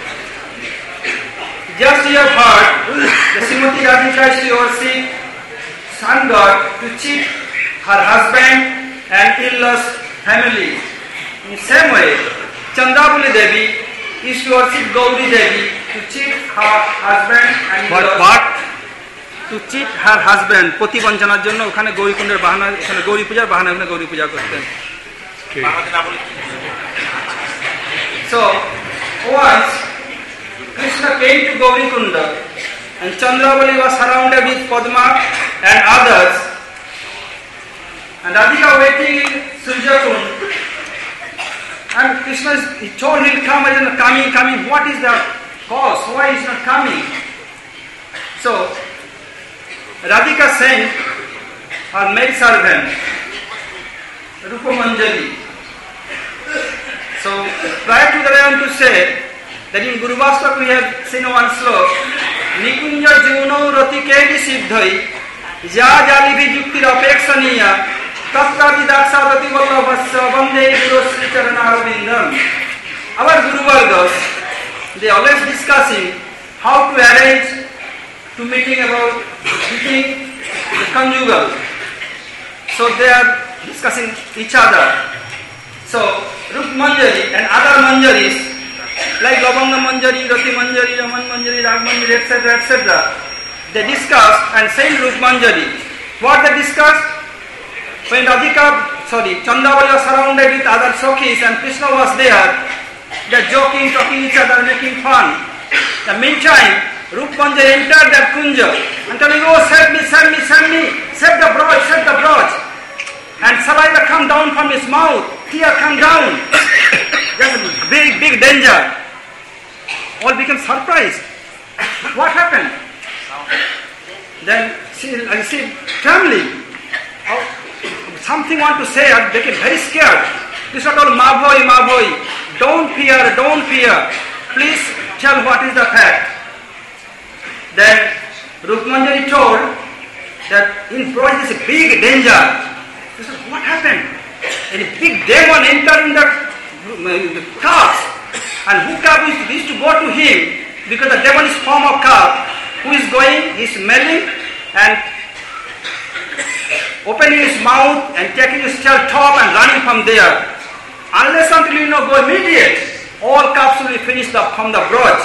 Just you have heard, the Srimati Radhika Shri Orsi sun god to cheat her husband and in-laws family. In the same way, Chandravali Devi is to worship Gauri Devi to cheat her husband and What? in-laws. What? To cheat her husband. প্রতি বঞ্চনার জন্য ওখানে গৌরীকুণ্ডের বাহানা, ওখানে গৌরী পূজার বাহানা, ওখানে গৌরী পূজা করতেন। So once Krishna came to Gaurikunda and Chandravali was surrounded with Padma and others, and Radhika waiting in Surjakund, and Krishna he told he'll come, and coming, coming. What is the cause? Why is not coming? So Radhika sent her maid servant Rupa Manjari. So prior to that I want to say that in Guru Vastak we have seen one slok, Nikunja Juno Ratikedi Siddhai, Ja Jalivi Yukti Apekshaniya, Tattati Daksarati Vallabhasya Vande Guru Sri Charanarvindam. Our Guru Vargas, they always discussing how to arrange to meeting about meeting the conjugal. So they are discussing each other. So Rup Manjari and other Manjaris like Lavanga Manjari, Rati Manjari, Raman Manjari, Rag Manjari, et cetera, et cetera. They discussed and sent Rup Manjari. What they discussed? When Radhika, sorry, Chandravali was surrounded with other Sokhis and Krishna was there, they're joking, talking each other, making fun. In the meantime, Rup Manjari entered that kunja and telling, oh, save me, save me, save me, save the brooch, save the brooch. And saliva come down from his mouth, tear come down. There's a big, big danger. All became surprised. What happened? Then she, I see trembling. Oh, something want to say, I became very scared. Krishna told, Ma boy, ma boy, don't fear, don't fear. Please tell what is the fact. Then Rup Manjari told that in Braj is a big danger. He said, what happened? And a big demon entered in the, the calves. And who calf used, used to go to him because the demon is form of calf. Who is going? He is smelling and opening his mouth and taking his tail top and running from there. Unless until you know go immediate, all calves will be finished up from the Braj.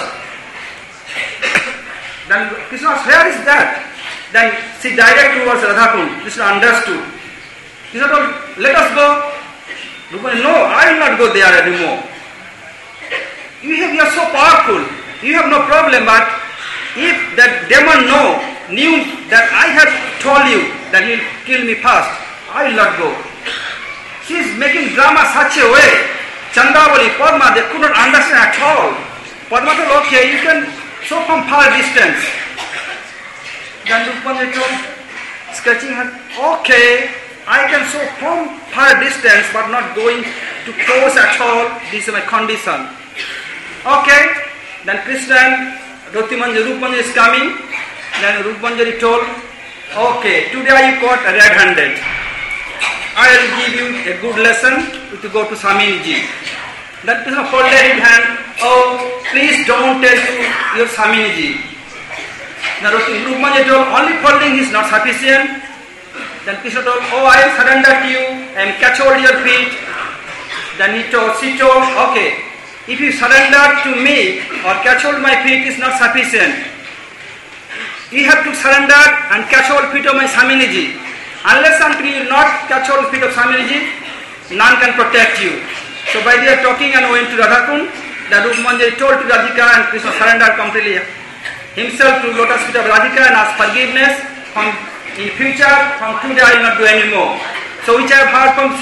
Then Krishna asked, where is that? Then she directed towards Radhakund. Krishna understood. Krishna told, let us go. Rupa, no, I will not go there anymore. You, have, you are so powerful. You have no problem, but if that demon know, knew that I have told you that he will kill me first, I will not go. She is making drama such a way. Chandravali, Padma, they could not understand at all. Padma told, okay, you can show from far distance. Then Rupa told, sketching her, okay, I can show from far distance but not going to close at all. This is my condition. Okay. Then Krishna and Rati Manjari, Rup Manjari is coming. Then Rup Manjari told, okay, today you caught red-handed. I will give you a good lesson if you go to Swaminiji. Then Krishna folded his hand, oh, please don't tell to your Swaminiji. Now Rup Manjari told, only folding is not sufficient. Then Krishna told, oh, I will surrender to you and catch hold your feet. Then he told, she told, okay, if you surrender to me or catch hold my feet is not sufficient. You have to surrender and catch hold feet of my Swaminiji. Unless until you not catch hold feet of Swaminiji, none can protect you. So by their talking and went to Radhakund, the Rup Manjari told to Radhika and Krishna surrendered completely himself to lotus feet of Radhika and asked forgiveness from in future, from today I will not do anymore. so which I have heard from.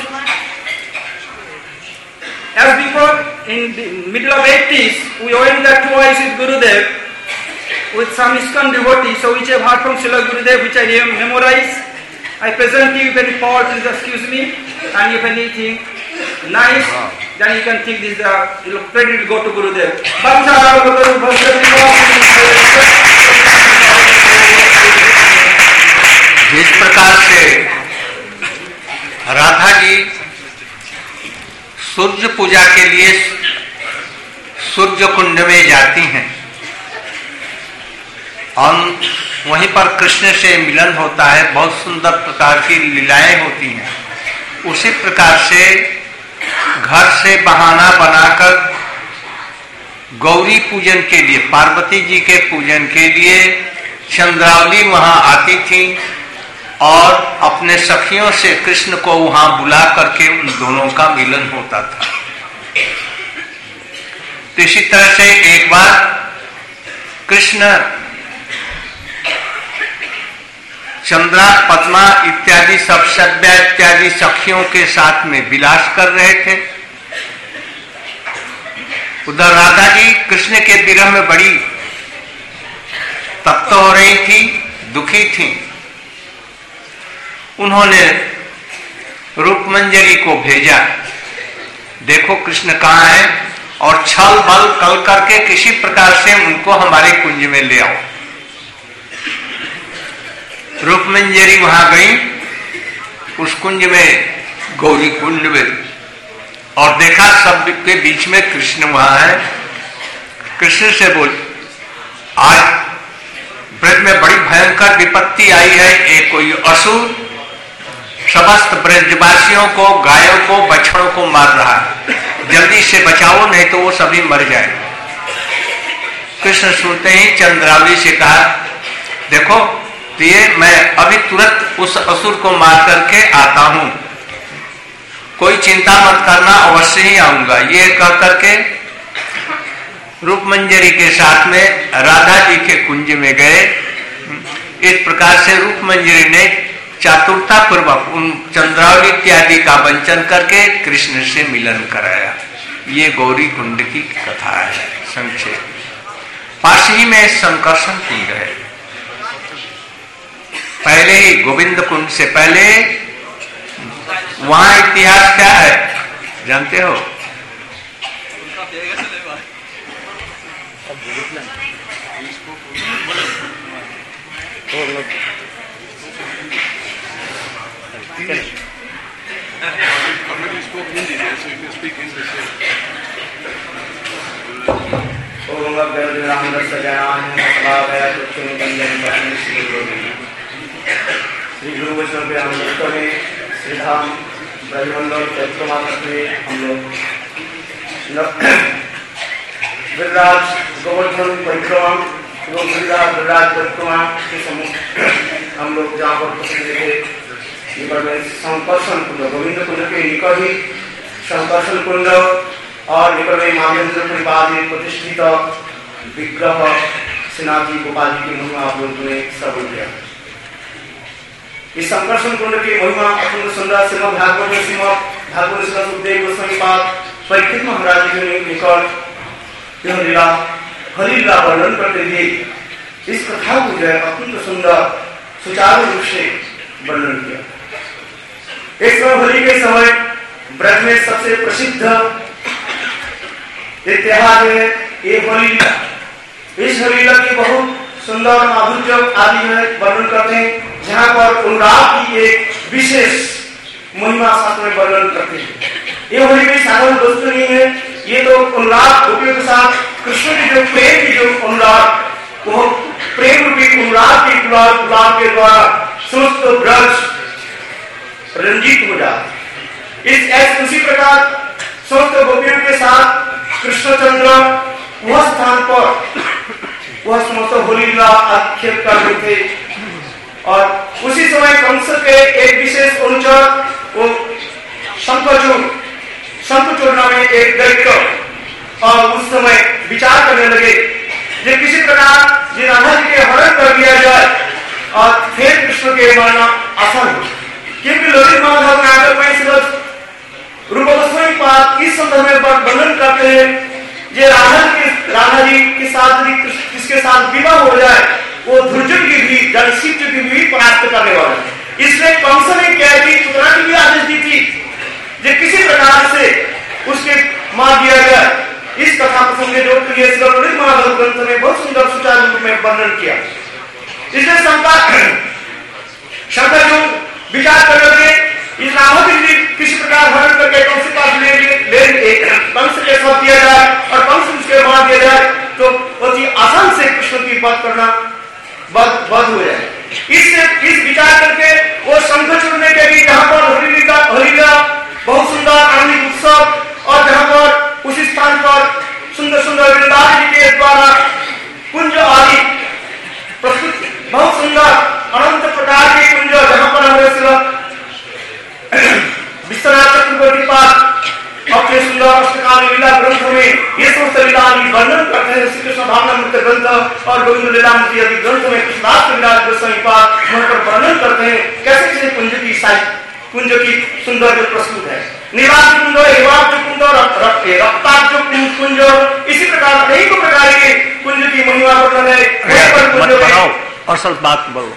As before, in the middle of eighties, we went there twice with Gurudev, with some ISKCON devotees, so which I have heard from Srila Gurudev, which I memorized. I present you, if any fault, please excuse me, and if anything nice, wow. Then you can think this, the credit will go to Gurudev. जिस प्रकार से राधा जी सूर्य पूजा के लिए सूर्य कुंड में जाती हैं और वहीं पर कृष्ण से मिलन होता है, बहुत सुंदर प्रकार की लीलाएं होती हैं, उसी प्रकार से घर से बहाना बनाकर गौरी पूजन के लिए, पार्वती जी के पूजन के लिए चंद्रावली वहां आती थी और अपने सखियों से कृष्ण को वहां बुला करके उन दोनों का मिलन होता था। तो इसी तरह से एक बार कृष्ण चंद्रा, पद्मा इत्यादि सब सभ्या इत्यादि सखियों के साथ में विलास कर रहे थे। उधर राधा जी कृष्ण के विरह में बड़ी तप्त हो रही थी, दुखी थी। उन्होंने रूपमंजरी को भेजा, देखो कृष्ण कहाँ है, और छल बल कल करके किसी प्रकार से उनको हमारे कुंज में ले आओ। रूपमंजरी वहां गई उस कुंज में, गौरी कुंज में, और देखा सब के बीच में कृष्ण वहां है। कृष्ण से बोल, आज ब्रज में बड़ी भयंकर विपत्ति आई है, एक कोई असुर समस्त ब्रजवासियों को, गायों को, बछड़ों को मार रहा है, जल्दी से बचाओ नहीं तो वो सभी मर जाए। कृष्ण सुनते ही चंद्रावली से कहा, देखो तो ये मैं अभी तुरंत उस असुर को मार करके आता हूं, कोई चिंता मत करना, अवश्य ही आऊंगा। ये कह करके रूपमंजरी के साथ में राधा जी के कुंज में गए। इस प्रकार से रूपमंजरी ने चातुरता पूर्वक उन चंद्रावली इत्यादि का वंचन करके कृष्ण से मिलन कराया। ये गौरी कुंड की कथा है संक्षेप। पास ही में संकर्षण कुंड है, पहले ही गोविंद कुंड से पहले वहां इतिहास क्या है जानते हो? श्री गुरु वैष्णव हम लोग श्रीधाम ब्रजमंडल चैत्रमास में हम लोग गिरिराज गोवर्धन परिक्रमा एवं गिरिराज गिरिराज परिक्रमा के समूह हम लोग जहाँ पर पहुँचे थे, संकर्षण कुंड, गोविंद कुंड के निकट ही संकर्षण कुंड और निकट में मामेंद्र परिवार में प्रतिष्ठित विग्रह श्रीनाथ जी गोपाल जी की महिमा आप लोगों ने श्रवण किया। इस संकर्षण कुंड की महिमा अत्यंत सुंदर श्रीमद् भागवत में श्रीमद् भागवत सुखदेव गोस्वामी पाद परीक्षित महाराज जी ने निकट यह लीला हरि लीला वर्णन करते हुए इस कथा को जो है अत्यंत सुंदर सुचारू रूप से वर्णन किया। इस होली के समय ब्रज में सबसे प्रसिद्ध त्योहार है ये होली लीला। इस होली लीला की बहुत सुंदर माधुर्य आदि है वर्णन करते हैं, जहाँ पर अनुराग की एक विशेष महिमा साथ में वर्णन करते हैं। ये होली भी साधारण वस्तु नहीं है, ये तो अनुराग गोपियों के साथ कृष्ण की जो प्रेम की जो अनुराग, वो प्रेम रूपी अनुराग के गुलाल गुलाल के द्वारा समस्त ब्रज रंजित हो जाता। इस ऐसे उसी प्रकार समस्त गोपियों के साथ कृष्णचंद्र वह स्थान पर वह समस्त होली लीला आक्षेप कर रहे थे और उसी समय कंस के एक विशेष अनुचर वो शंखचूड़ शंखचूड़ नामे एक दैत्य और उस समय विचार करने लगे कि किसी प्रकार जी राधा जी के हरण कर दिया जाए और फिर कृष्ण के मरना आसान हो, क्योंकि ललित माधव नाटक में सिर्फ रूप गोस्वामी पाद इस संदर्भ में वर्णन करते हैं जे राधा के राधा जी के साथ किसके साथ विवाह हो जाए वो ध्रुजन की भी शिव जी की भी परास्त करने वाला है। इसलिए कंस ने क्या की पुत्रा की भी आदेश दी थी जो किसी प्रकार से उसके मार दिया जाए। इस कथा प्रसंग के जो प्रिय ललित माधव ग्रंथ में बहुत सुंदर सुचारू रूप में वर्णन किया। इसलिए शंकर शंकर जो विचार कर रहे इस रावण जी किसी प्रकार हरण करके कंस के पास ले ले कंस के साथ दिया जाए और कंस उसके मार दिया जाए तो बहुत ही आसान से कृष्ण की बात करना बंद बंद हो जाए। इससे इस विचार करके वो शंख चुनने के लिए जहां पर होली का होली का बहुत सुंदर आनंद उत्सव और जहां पर उस स्थान पर सुंदर सुंदर वृंदावन जी के द्वारा कुंज आदि प्रस्तुत बहुत सुंदर अनंत प्रकार के कुंज जहां पर हमें विश्वनाथ चक्रवर्ती पाद अपने सुंदर अष्टकाल लीला ग्रंथ में ये समस्त लीला वर्णन करते हैं। श्री कृष्ण भावनामृत ग्रंथ और गोविंद लीलामृति आदि ग्रंथ में कृष्णदास कविराज गोस्वामी पाद वहां पर वर्णन करते हैं कैसे कैसे कुंज की साई कुंज की सुंदर जो प्रस्तुत है। निवास कुंज हिवाब जो कुंज रफ्तार जो कुंज इसी प्रकार अनेक प्रकार के कुंज की महिमा वर्णन है। और सब बात बोलो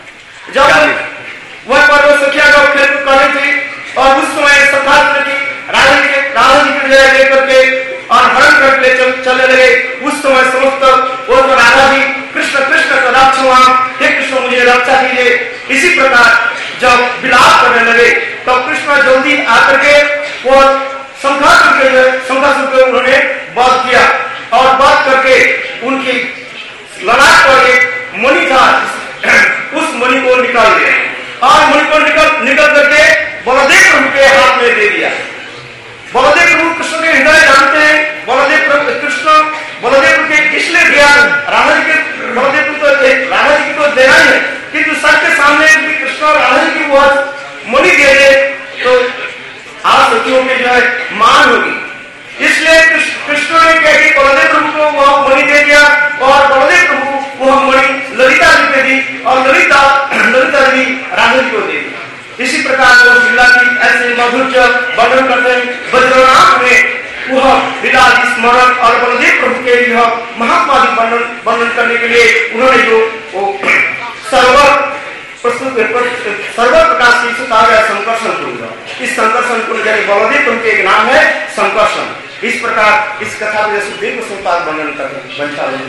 जब वह पर सखिया का खेल कर रहे थे और उस समय सत्तात्र की राजा के राजा जी की जगह लेकर के और हरण करके चल, चले रहे। उस समय समस्त वो तो राजा जी कृष्ण कृष्ण का रक्षा हे कृष्ण मुझे रक्षा कीजिए। इसी प्रकार जब विलाप करने लगे तो कृष्ण जल्दी आकर के वो शंखासुर के शंखासुर के उन्होंने वध किया और वध करके उनकी लड़ाई पर एक मणि था उस मणि को निकाल दिया और मणि को निकल निकल करके बलदेव प्रभु के हाथ में दे दिया। बलदेव प्रभु कृष्ण के हृदय जानते हैं। बलदेव प्रभु कृष्ण बलदेव के इसलिए दिया राधा जी के बलदेव को तो राधा जी को देना ही है किंतु सबके सामने भी कृष्ण और राधा जी की वो मणि दे दे तो आप सखियों के जो है मान होगी। इसलिए कृष्ण ने क्या कि बलदेव प्रभु को वह मणि दे दिया और बलदेव प्रभु वह मणि ललिता जी को दी और ललिता ललिता जी राधा जी को दे दी। इसी प्रकार वो लीला की ऐसे मधुर वर्णन करते हैं। वज्रनाथ में वह लीला स्मरण और बलदेव प्रभु के यह महात्मा वर्णन वर्णन करने के लिए उन्होंने जो वो सर्वर प्रस्तुत सर्वर प्रकाश की कहा गया संकर्षण कुंज। इस संकर्षण कुंज यानी बलदेव प्रभु के एक नाम है संकर्षण। इस प्रकार इस कथा में सुखदेव गोस्वामी वर्णन करते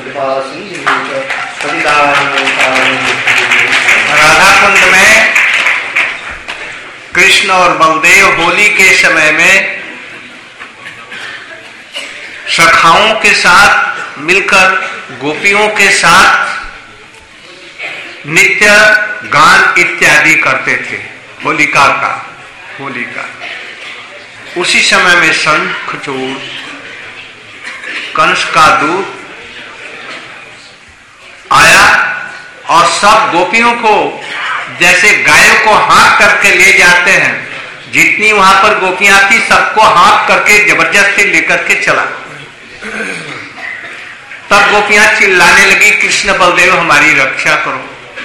राधा कुंड में कृष्ण और बलदेव होली के समय में सखाओं के साथ मिलकर गोपियों के साथ नित्य गान इत्यादि करते थे होलिका का होलिका। उसी समय में शंखचूड़ कंस का दूत आया और सब गोपियों को जैसे गायों को हाँक करके ले जाते हैं जितनी वहां पर गोपियां थी सबको हाँक करके जबरदस्ती लेकर के चला। तब गोपियां चिल्लाने लगी कृष्ण बलदेव हमारी रक्षा करो।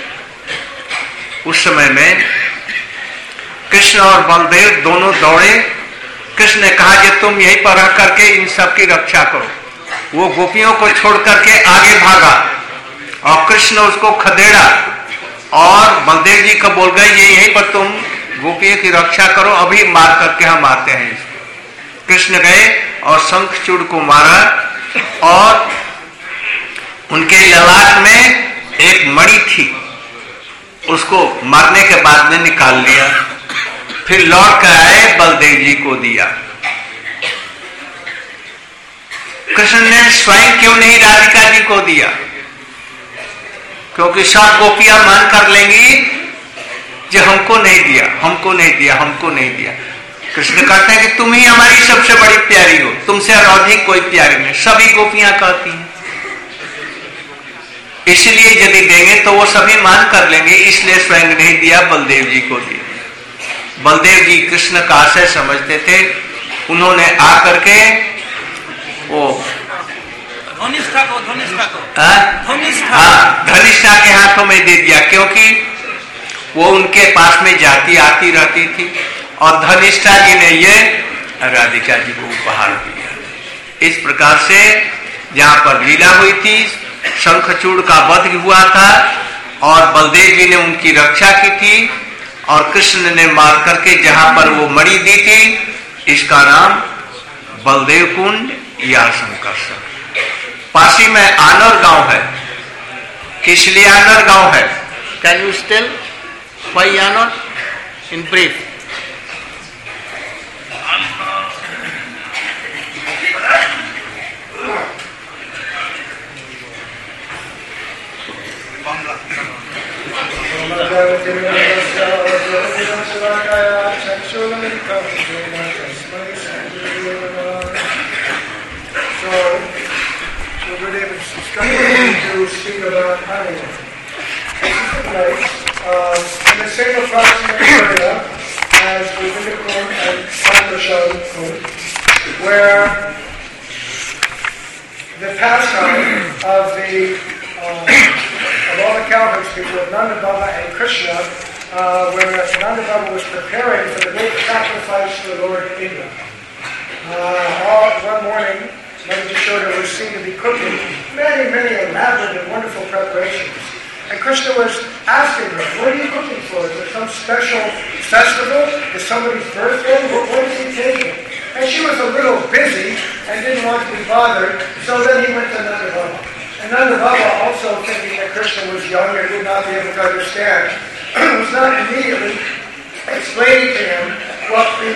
उस समय में कृष्ण और बलदेव दोनों दौड़े। कृष्ण ने कहा कि तुम यहीं पर रह करके इन सब की रक्षा करो। वो गोपियों को छोड़ करके आगे भागा और कृष्ण उसको खदेड़ा और बलदेव जी को बोल गए ये यहीं पर तुम गोपियों की रक्षा करो अभी मार करके हम आते हैं इसको। कृष्ण गए और शंखचूड़ को मारा और उनके ललाट में एक मणि थी उसको मारने के बाद में निकाल लिया। फिर लौट कर आए बलदेव जी को दिया। कृष्ण ने स्वयं क्यों नहीं राधिका जी को दिया? क्योंकि सब गोपियां मान कर लेंगी जो हमको नहीं दिया हमको नहीं दिया हमको नहीं दिया। कृष्ण कहते हैं कि तुम ही हमारी सबसे बड़ी प्यारी हो, तुमसे और अधिक कोई प्यारी नहीं। सभी गोपियां कहती हैं इसलिए यदि देंगे तो वो सभी मान कर लेंगे, इसलिए स्वयं नहीं दिया बलदेव जी को दिया। बलदेव जी कृष्ण का आशय समझते थे। उन्होंने आकर के वो धनिष्ठा को धनिष्ठा को धनिष्ठा हाँ धनिष्ठा के हाथों में दे दिया। क्योंकि वो उनके पास में जाती आती रहती थी और धनिष्ठा जी ने ये राधिका जी को उपहार दिया। इस प्रकार से जहाँ पर लीला हुई थी, शंखचूड़ का वध हुआ था और बलदेव जी ने उनकी रक्षा की थी और कृष्ण ने मार करके जहाँ पर वो मणि दी थी, इसका नाम बलदेव कुंड या संकर्षण। पासी में आनर गांव है, किस लिए आनर गांव है? Can you tell why honour in brief? To speak about Iowa. This is the place, uh, in the same approximate area as Leviticum and Sankarshan, where the pastime of the uh, of all the Calvins people, of Nanda Baba and Krishna, uh, where Nanda Baba was preparing for the great sacrifice to the Lord Indra. Uh, all one morning, Mother Yashoda was seen to be cooking many, many elaborate and wonderful preparations. And Krishna was asking her, what are you cooking for? Is there some special festival? Is somebody's birthday? What, what is he taking? And she was a little busy and didn't want to be bothered, so then he went to Nanda Baba. And Nanda Baba, also thinking that Krishna was young and would not be able to understand, was not immediately explaining to him what the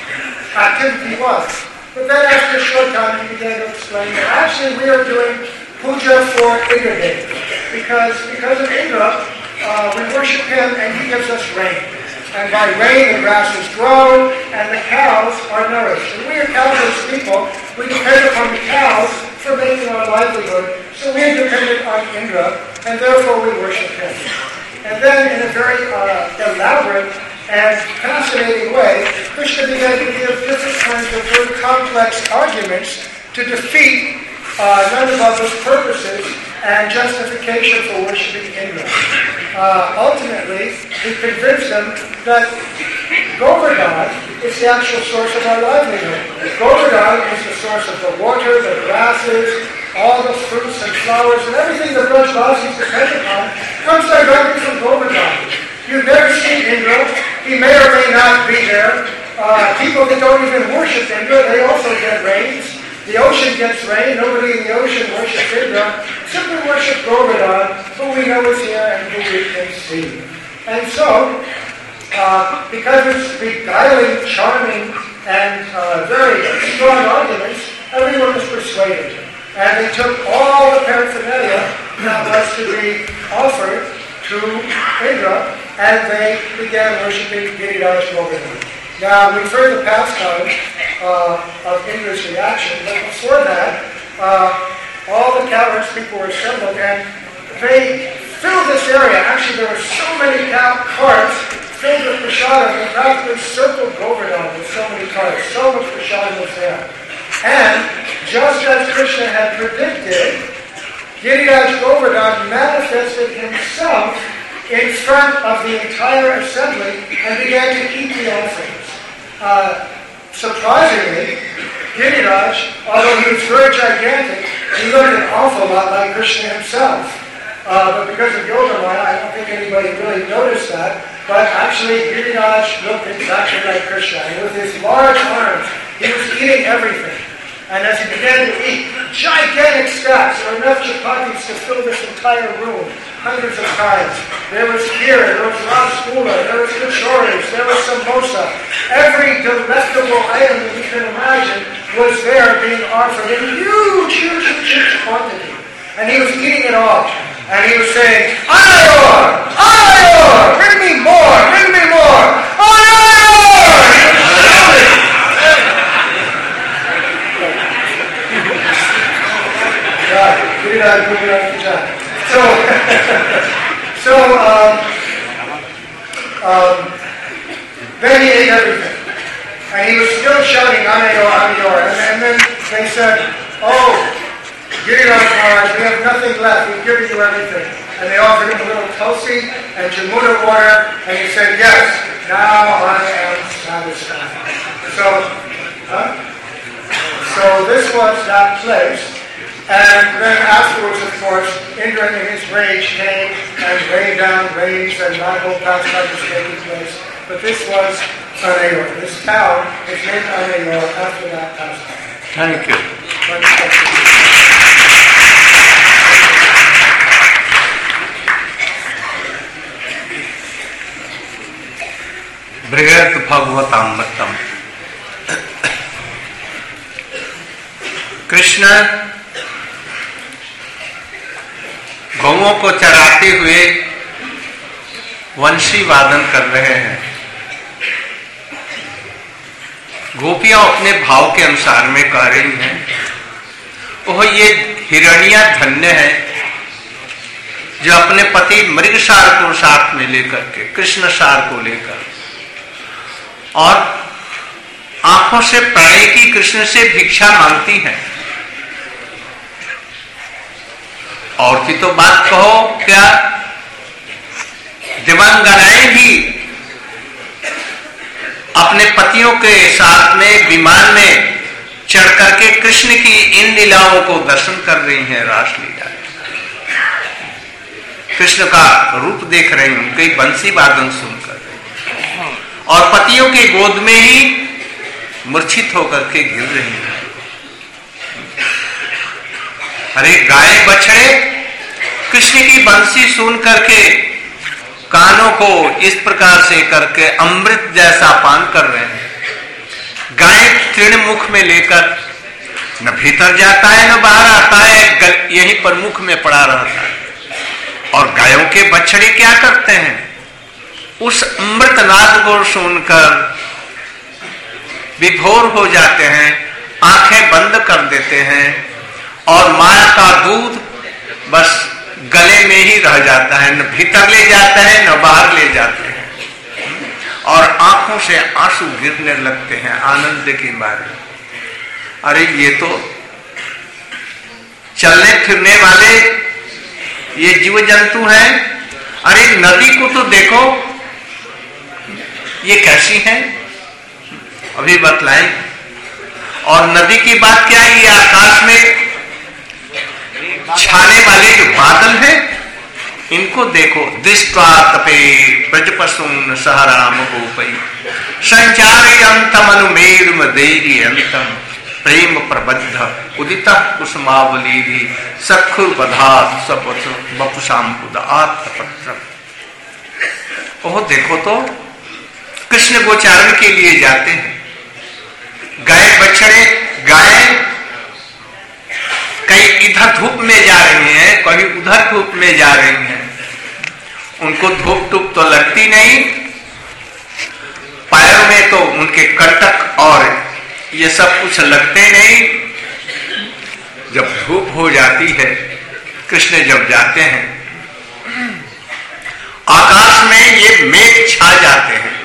activity was. But then after a short time, he began to explain that actually we are doing puja for Indra Devi. Because, because of Indra, uh, we worship him and he gives us rain. And by rain, the grasses grow and the cows are nourished. And we are cow-based people. We depend upon the cows for making our livelihood. So we are dependent on Indra, and therefore we worship him. And then in a very uh, elaborate and fascinating way, Krishna began to give different kinds of very complex arguments to defeat uh, Nanda Baba's purposes and justification for worshipping Indra. Uh, ultimately, he convinced them that Govardhan is the actual source of our livelihood. Govardhan is the source of the water, the grasses, all the fruits and flowers, and everything the Brajvasis depend upon comes directly from Govardhan. You've never seen Indra. He may or may not be there. Uh, people that don't even worship Indra, they also get rains. The ocean gets rain. Nobody in the ocean worships Indra. Simply worship Govardhan, who we know is here and who we can see. And so, uh, because it's beguiling, charming, and uh, very strong arguments, everyone was persuaded. And they took all the paraphernalia that was to be offered to Indra, and they began worshipping Giriraj Govardhan. Now, we've heard the pastime uh, of Indra's reaction, but before that, uh, all the Calvins people were assembled, and they filled this area. Actually, there were so many cow- carts filled with prasadam, they practically circled Govardhan with so many carts. So much prasadam was there. And just as Krishna had predicted, Giriraj Govardhan manifested himself in front of the entire assembly and began to eat the offerings. Uh, surprisingly, Giriraj, although he was very gigantic, he looked an awful lot like Krishna himself. Uh, but because of Yogamaya, I don't think anybody really noticed that. But actually, Giriraj looked exactly like Krishna. And with his large arms, he was eating everything. And as he began to eat, gigantic stacks, or enough chapatis to fill this entire room, hundreds of times. There was kheer, there was rasgulla, there was kachoris, there was samosa. Every delectable item that you can imagine was there being offered in huge, huge, huge quantity. And he was eating it all. And he was saying, Anayor! Anayor! Bring me more! Bring me more! Anayor! So, so um, um, then he ate everything. And he was still shouting, Anayor, Anayor. And, and then they said, oh, Giriraj Maharaj, we have nothing left, we've given you everything. And they offered him a little tulsi and Jamuna water, and he said, yes, now I am satisfied. So, huh? so this was that place. And then afterwards, of course, Indra in his rage came and rained down rains, and that whole pastime was taking place. But this was Anayor. This town is named Anayor after that pastime. Thank you. बृहद भगवतामृतम। कृष्ण गौओं को चराते हुए वंशी वादन कर रहे हैं। गोपियां अपने भाव के अनुसार में कह रही हैं, ओह ये हिरण्या धन्य है जो अपने पति मृगसार को साथ में लेकर के, कृष्ण सार को लेकर, और आंखों से प्रणय की कृष्ण से भिक्षा मांगती हैं। और की तो बात कहो, क्या दिवंगनाएं भी अपने पतियों के साथ में विमान में चढ़ करके कृष्ण की इन लीलाओं को दर्शन कर रही हैं, रासलीला कृष्ण का रूप देख रही हैं, उनके बंसी वादन सुनकर, और पतियों के गोद में ही मूर्छित होकर के गिर रही हैं। अरे गाय बछड़े कृष्ण की बंसी सुन करके कानों को इस प्रकार से करके अमृत जैसा पान कर रहे हैं। गाय तृण मुख में लेकर न भीतर जाता है न बाहर आता है, यहीं पर मुख में पड़ा रहता है। और गायों के बछड़े क्या करते हैं, उस अमृत नाद को सुनकर विभोर हो जाते हैं, आंखें बंद कर देते हैं, और माया का दूध बस गले में ही रह जाता है, न भीतर ले जाता है न बाहर ले जाते हैं, और आंखों से आंसू गिरने लगते हैं आनंद के मारे। अरे ये तो चलने फिरने वाले ये जीव जंतु हैं। अरे नदी को तो देखो, ये कैसी है, अभी बतलाएं। और नदी की बात क्या है, ये आकाश में छाने वाले जो बादल हैं, इनको देखो। दृष्ट्वा तपे ब्रजपशून् सह राम गोपै संचारयन्तम् अनुमेरुमदैर्यन्तम् प्रेम प्रबद्ध उदित कुसुमावली सखुर्बधात् वपुषाम्बुदात् पत्र। ओह देखो तो, कृष्ण गोचारण के लिए जाते हैं। गाय बछड़े, गाय कहीं इधर धूप में जा रही हैं, कहीं उधर धूप में जा रही हैं। उनको धूप धूप तो लगती नहीं, पैरों में तो उनके कंटक और ये सब कुछ लगते नहीं। जब धूप हो जाती है, कृष्ण जब जाते हैं, आकाश में ये मेघ छा जाते हैं।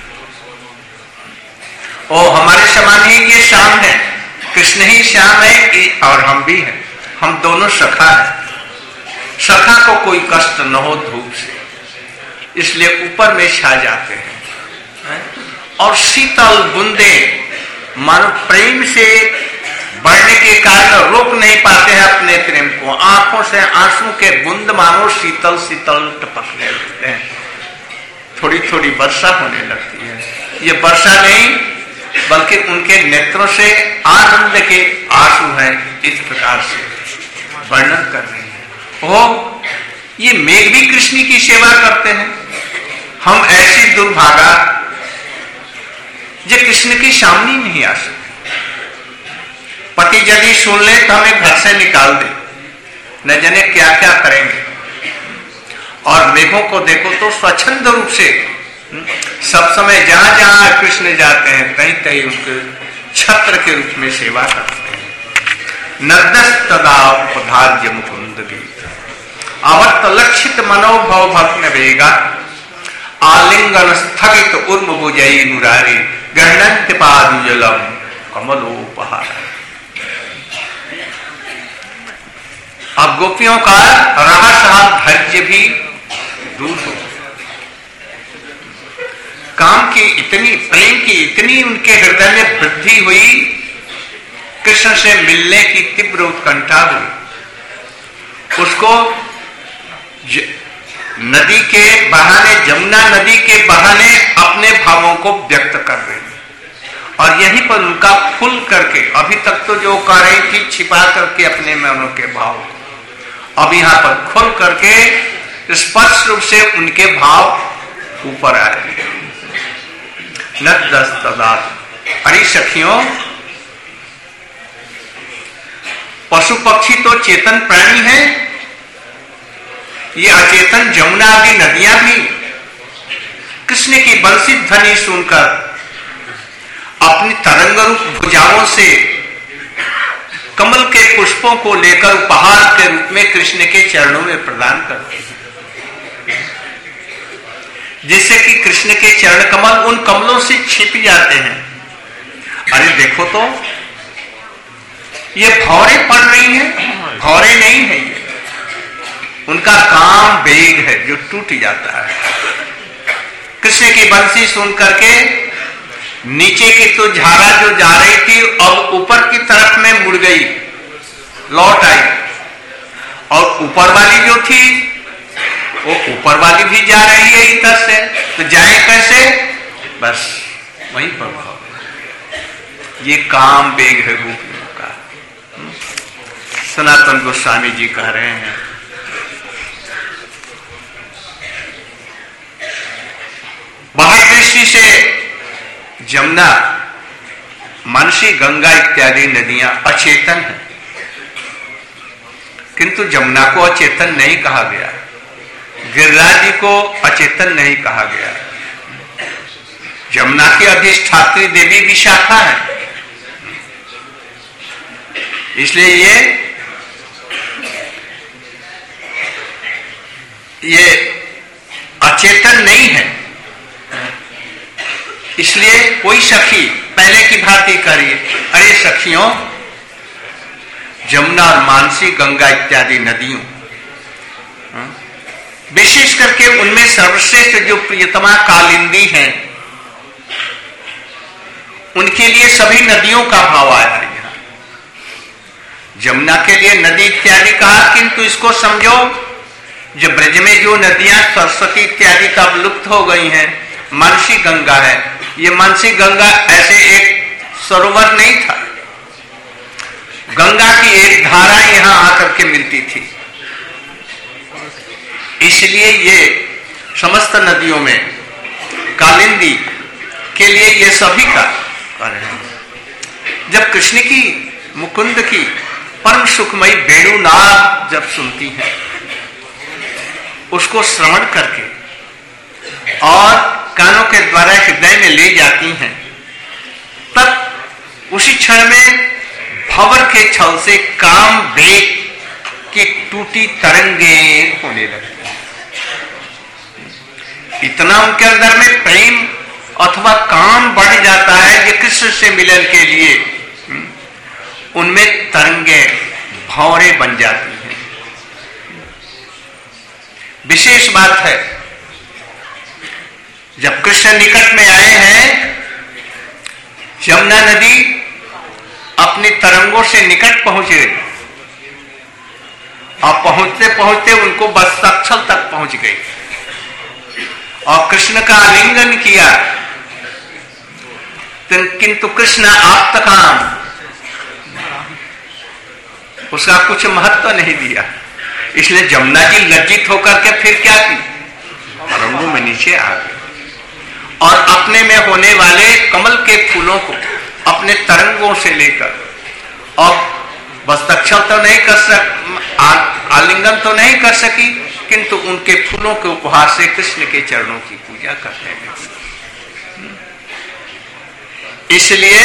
और हमारे समान ही ये श्याम है, कृष्ण ही श्याम है और हम भी हैं, हम दोनों सखा हैं। सखा को कोई कष्ट न हो धूप से, इसलिए ऊपर में छा जाते हैं। और शीतल बूंदे मानो प्रेम से बढ़ने के कारण रोक नहीं पाते हैं अपने प्रेम को। आंखों से आंसू के बूंद मानो शीतल शीतल टपकने लगते हैं। थोड़ी थोड़ी वर्षा होने लगती है। ये वर्षा नहीं बल्कि उनके नेत्रों से आनंद के आंसू हैं, इस प्रकार से वर्णन कर रहे हैं। ओ ये मेघ भी कृष्ण की सेवा करते हैं। हम ऐसी दुर्भागा जो कृष्ण के सामने नहीं आ सकते। पति यदि सुन ले तो हमें घर से निकाल दे, न जाने क्या क्या करेंगे। और मेघों को देखो तो स्वच्छंद रूप से सब समय जहां जहां कृष्ण जाते हैं कहीं कहीं उनके छत्र के रूप में सेवा करते हैं। नर्दस तदा उपधार्य मुकुंद गीत अवर्त लक्षित मनोभव भक्न वेगा आलिंगन स्थगित उर्म भुजई मुरारी गहनंत पादुजलम कमलोपहार। अब गोपियों का रहा धैर्य भी दूर हो, काम की इतनी, प्रेम की इतनी उनके हृदय में वृद्धि हुई, कृष्ण से मिलने की तीव्र उत्कंठा हुई। उसको नदी के बहाने, जमुना नदी के बहाने अपने भावों को व्यक्त कर रही, और यहीं पर उनका खुल करके, अभी तक तो जो कर रही थी छिपा करके अपने मनों के भाव, अब यहाँ पर खुल करके स्पष्ट रूप से उनके भाव ऊपर आ रहे हैं। नदात अरे सखियों, पशु पक्षी तो चेतन प्राणी है, ये अचेतन जमुना आदि नदियां भी कृष्ण की बंसी ध्वनि सुनकर अपनी तरंग रूप भुजाओं से कमल के पुष्पों को लेकर उपहार के रूप में कृष्ण के चरणों में प्रदान करते हैं, जिससे कि कृष्ण के चरण कमल उन कमलों से छिप जाते हैं। अरे देखो तो, ये भौरे पड़ रही हैं, भौरे नहीं है, ये उनका काम वेग है जो टूट जाता है। कृष्ण की बंसी सुन करके नीचे की तो झारा जो जा रही थी अब ऊपर की तरफ में मुड़ गई, लौट आई, और ऊपर वाली जो थी वो ऊपर वाली भी जा रही है इधर से, तो जाए कैसे? बस वहीं पर ये काम वेग है गोपियों का। सनातन गोस्वामी जी कह रहे हैं, बाहर दृष्टि से जमुना, मानसी, गंगा इत्यादि नदियां अचेतन हैं, किंतु जमुना को अचेतन नहीं कहा गया, गिरिराज जी को अचेतन नहीं कहा गया। जमुना की अधिष्ठात्री देवी विशाखा है, इसलिए ये ये अचेतन नहीं है। इसलिए कोई सखी पहले की भांति करिए, अरे सखियों, जमुना और मानसी, गंगा इत्यादि नदियों, विशेष करके उनमें सर्वश्रेष्ठ जो प्रियतमा कालिंदी हैं, उनके लिए सभी नदियों का भाव आया है। जमुना के लिए नदी इत्यादि कहा, किंतु इसको समझो, जो ब्रज में जो नदियां सरस्वती इत्यादि तब लुप्त हो गई हैं, मानसी गंगा है। ये मानसी गंगा ऐसे एक सरोवर नहीं था, गंगा की एक धारा यहां आकर के मिलती थी, इसलिए ये समस्त नदियों में कालिंदी के लिए ये सभी का कार्य है। जब कृष्ण की, मुकुंद की परम सुखमयी वेणुनाद जब सुनती हैं, उसको श्रवण करके और कानों के द्वारा हृदय में ले जाती हैं, तब उसी क्षण में भंवर के छल से काम वेग की टूटी तरंगे होने लगती हैं। इतना उनके अंदर में प्रेम अथवा काम बढ़ जाता है कि कृष्ण से मिलन के लिए उनमें तरंगे, भंवरे बन जाती हैं। विशेष बात है, जब कृष्ण निकट में आए हैं, यमुना नदी अपनी तरंगों से निकट पहुंचे, और पहुंचते पहुंचते उनको वस्त्रस्थल तक पहुंच गई और कृष्ण का आलिंगन किया, किंतु कृष्ण आप्तकाम, उसका कुछ महत्व नहीं दिया। इसलिए जमुना जी लज्जित होकर के फिर क्या की, तरंगों में नीचे आ गई और अपने में होने वाले कमल के फूलों को अपने तरंगों से लेकर, और वस्त्रक्षण तो नहीं कर सक, आलिंगन तो नहीं कर सकी, किंतु उनके फूलों के उपहार से कृष्ण के चरणों की पूजा करने लगी। इसलिए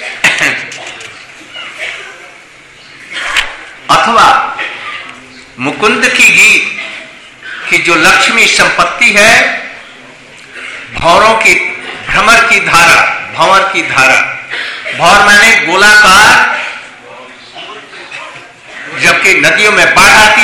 अथवा मुकुंद की गीत की जो लक्ष्मी संपत्ति है, भौरों की, भ्रमर की धारा, भंवर की धारा, भौर माने गोलाकार, जबकि नदियों में बाढ़ आती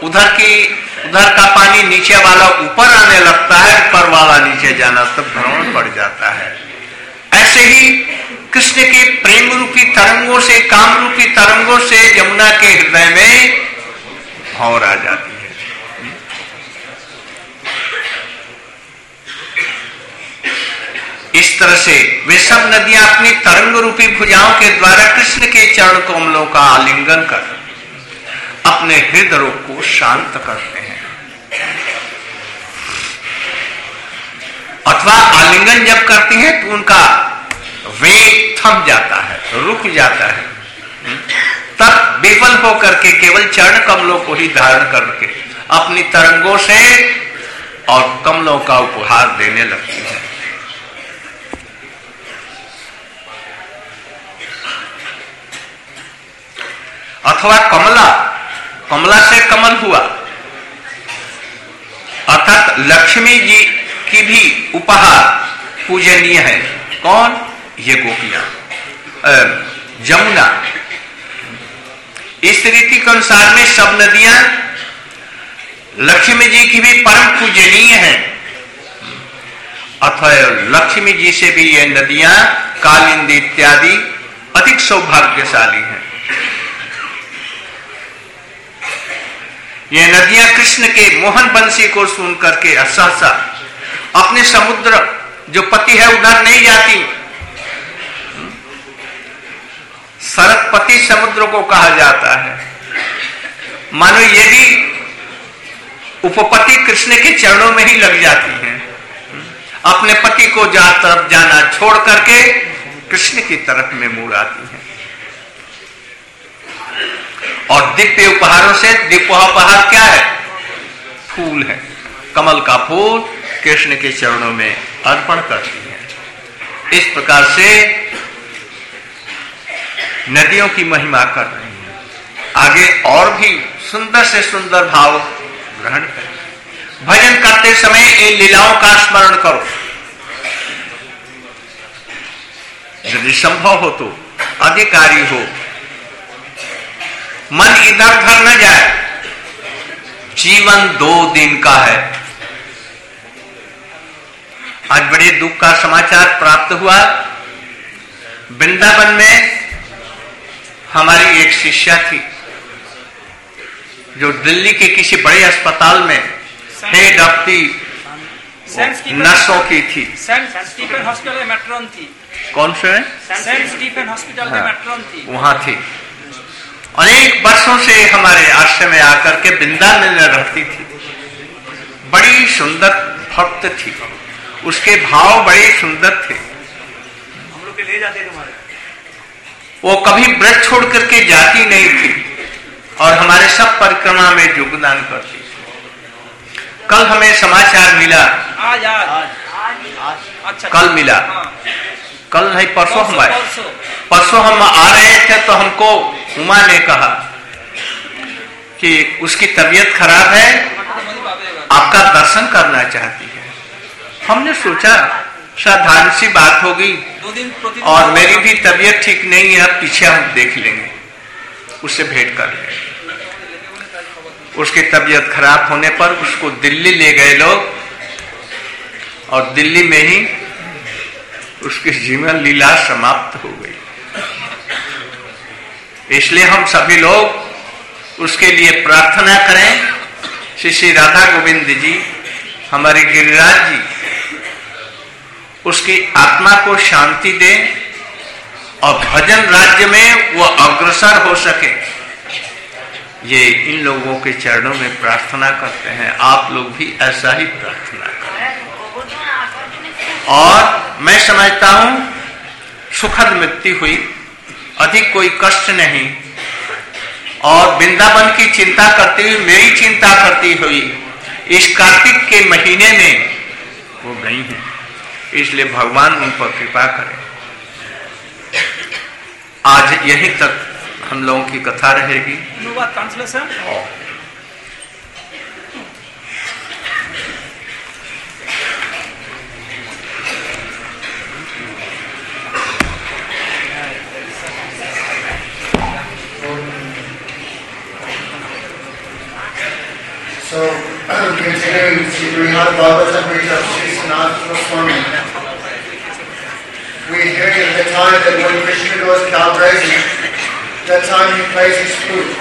उधर की उधर का पानी नीचे वाला ऊपर आने लगता है, ऊपर वाला नीचे जाना, तब भ्रमण पड़ जाता है। ऐसे ही कृष्ण के प्रेम रूपी तरंगों से, काम रूपी तरंगों से यमुना के हृदय में भौर आ जाती है। इस तरह से वे सब नदियां अपनी तरंग रूपी भुजाओं के द्वारा कृष्ण के चरण कमलों का आलिंगन कर अपने हृदय रोग को शांत करते हैं, अथवा आलिंगन जब करती हैं तो उनका वेग थम जाता है, रुक जाता है। तब विफल होकर के केवल चरण कमलों को ही धारण करके अपनी तरंगों से और कमलों का उपहार देने लगती है। अथवा कमला, कमला से कमल हुआ, अर्थात लक्ष्मी जी की भी उपहार पूजनीय है। कौन? ये गोपियां, जमुना। इस रीति के अनुसार में सब नदियां लक्ष्मी जी की भी परम पूजनीय है, अथवा लक्ष्मी जी से भी ये नदियां कालिंदी इत्यादि अधिक सौभाग्यशाली हैं। ये नदियां कृष्ण के मोहन बंसी को सुन करके सहसा अपने समुद्र जो पति है उधर नहीं जाती। सरस्वती समुद्र को कहा जाता है। मानो ये भी उपपति कृष्ण के चरणों में ही लग जाती हैं, अपने पति को जहां तरफ जाना छोड़ करके कृष्ण की तरफ में मुड़ आती हैं। और दिव्य उपहारों से, दिव्य उपहार क्या है? फूल है, कमल का फूल कृष्ण के चरणों में अर्पण करती है। इस प्रकार से नदियों की महिमा कर रही है। आगे और भी सुंदर से सुंदर भाव ग्रहण करें। भजन करते समय इन लीलाओं का स्मरण करो, यदि संभव हो तो अधिकारी हो, मन इधर उधर न जाए। जीवन दो दिन का है। आज बड़े दुख का समाचार प्राप्त हुआ। वृंदावन में हमारी एक शिष्या थी जो दिल्ली के किसी बड़े अस्पताल में हेड ऑफ दी नर्सों की थी। सेंट स्टीफन हॉस्पिटल में मैट्रॉन थी। कौन से? सेंट स्टीफन हॉस्पिटल में मैट्रॉन थी। वहां थी। अनेक वर्षों से हमारे आश्रम में आकर के वृंदावन में रहती थी। बड़ी सुंदर भक्त थी, उसके भाव बड़े सुंदर थे। हम लोग के ले जाते तुम्हारे। वो कभी व्रत छोड़ करके जाती नहीं थी और हमारे सब परिक्रमा में योगदान करती थी। कल हमें समाचार मिला, आज आज अच्छा कल मिला, हाँ। कल नहीं परसों हम आए, परसों हम आ रहे थे तो हमको उमा ने कहा कि उसकी तबीयत खराब है, आपका दर्शन करना चाहती है। हमने सोचा साधारण सी बात होगी और मेरी भी तबीयत ठीक नहीं है, अब पीछे हम देख लेंगे, उससे भेंट कर लेंगे। उसकी तबीयत खराब होने पर उसको दिल्ली ले गए लोग और दिल्ली में ही उसकी जीवन लीला समाप्त हो गई। इसलिए हम सभी लोग उसके लिए प्रार्थना करें, श्री श्री राधा गोविंद जी, हमारे गिरिराज जी, उसकी आत्मा को शांति दें और भजन राज्य में वो अग्रसर हो सके, ये इन लोगों के चरणों में प्रार्थना करते हैं। आप लोग भी ऐसा ही प्रार्थना करें। और मैं समझता हूं सुखद मृत्यु हुई, अधिक कोई कष्ट नहीं। और वृंदावन की चिंता करती हुई, मेरी चिंता करती हुई इस कार्तिक के महीने में वो गई हैं। इसलिए भगवान उन पर कृपा करें। आज यहीं तक हम लोगों की कथा रहेगी। continuing Srimad Bhagavatamrita of Sri Sanatana Swami. We hear at the time that when Krishna goes cow grazing, that time he plays his flute.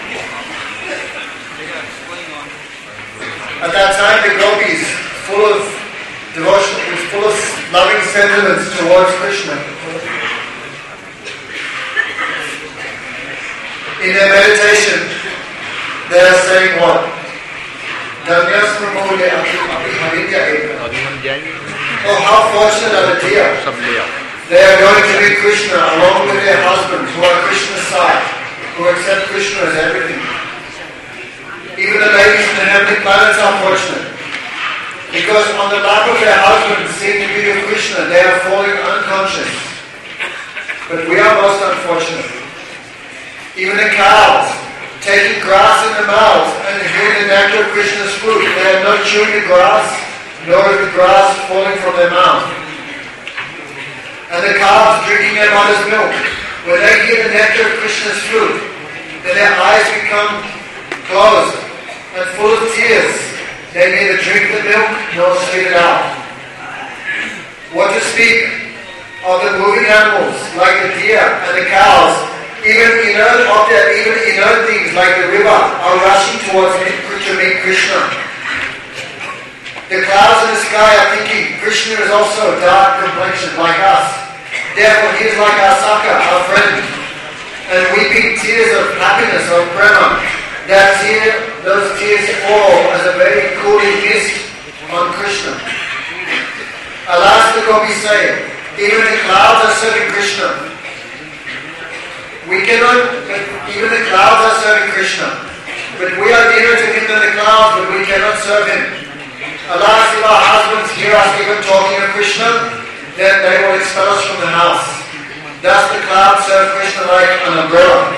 At that time the gopis, full of devotion, full of loving sentiments towards Krishna. In their meditation, they are saying what? Oh, how fortunate are the deer. They are going to meet Krishna along with their husbands who are Krishna's side, who accept Krishna as everything. Even the ladies in the heavenly planets are fortunate, because on the lap of their husbands, seeing the beauty of Krishna, they are falling unconscious. But we are most unfortunate. Even the cows, taking grass in their mouths and hearing the nectar of Krishna's fruit, they are not chewing the grass, nor is the grass falling from their mouth. And the calves drinking their mother's milk, when they hear the nectar of Krishna's fruit, then their eyes become closed and full of tears. They neither drink the milk nor spit it out. What to speak of the moving animals like the deer and the cows? Even inert objects, even inert things like the river are rushing towards me to meet Krishna. The clouds in the sky are thinking Krishna is also dark complexioned like us. Therefore he is like our Saka, our friend. And weeping tears of happiness, of prema, that tear, those tears fall as a very cooling mist on Krishna. Alas, the gopis say, even the clouds are serving Krishna. We cannot, even the clouds are serving Krishna. But we are nearer to him than the clouds, but we cannot serve him. Alas, if our husbands hear us even talking of Krishna, then they will expel us from the house. Thus the clouds serve Krishna like an umbrella.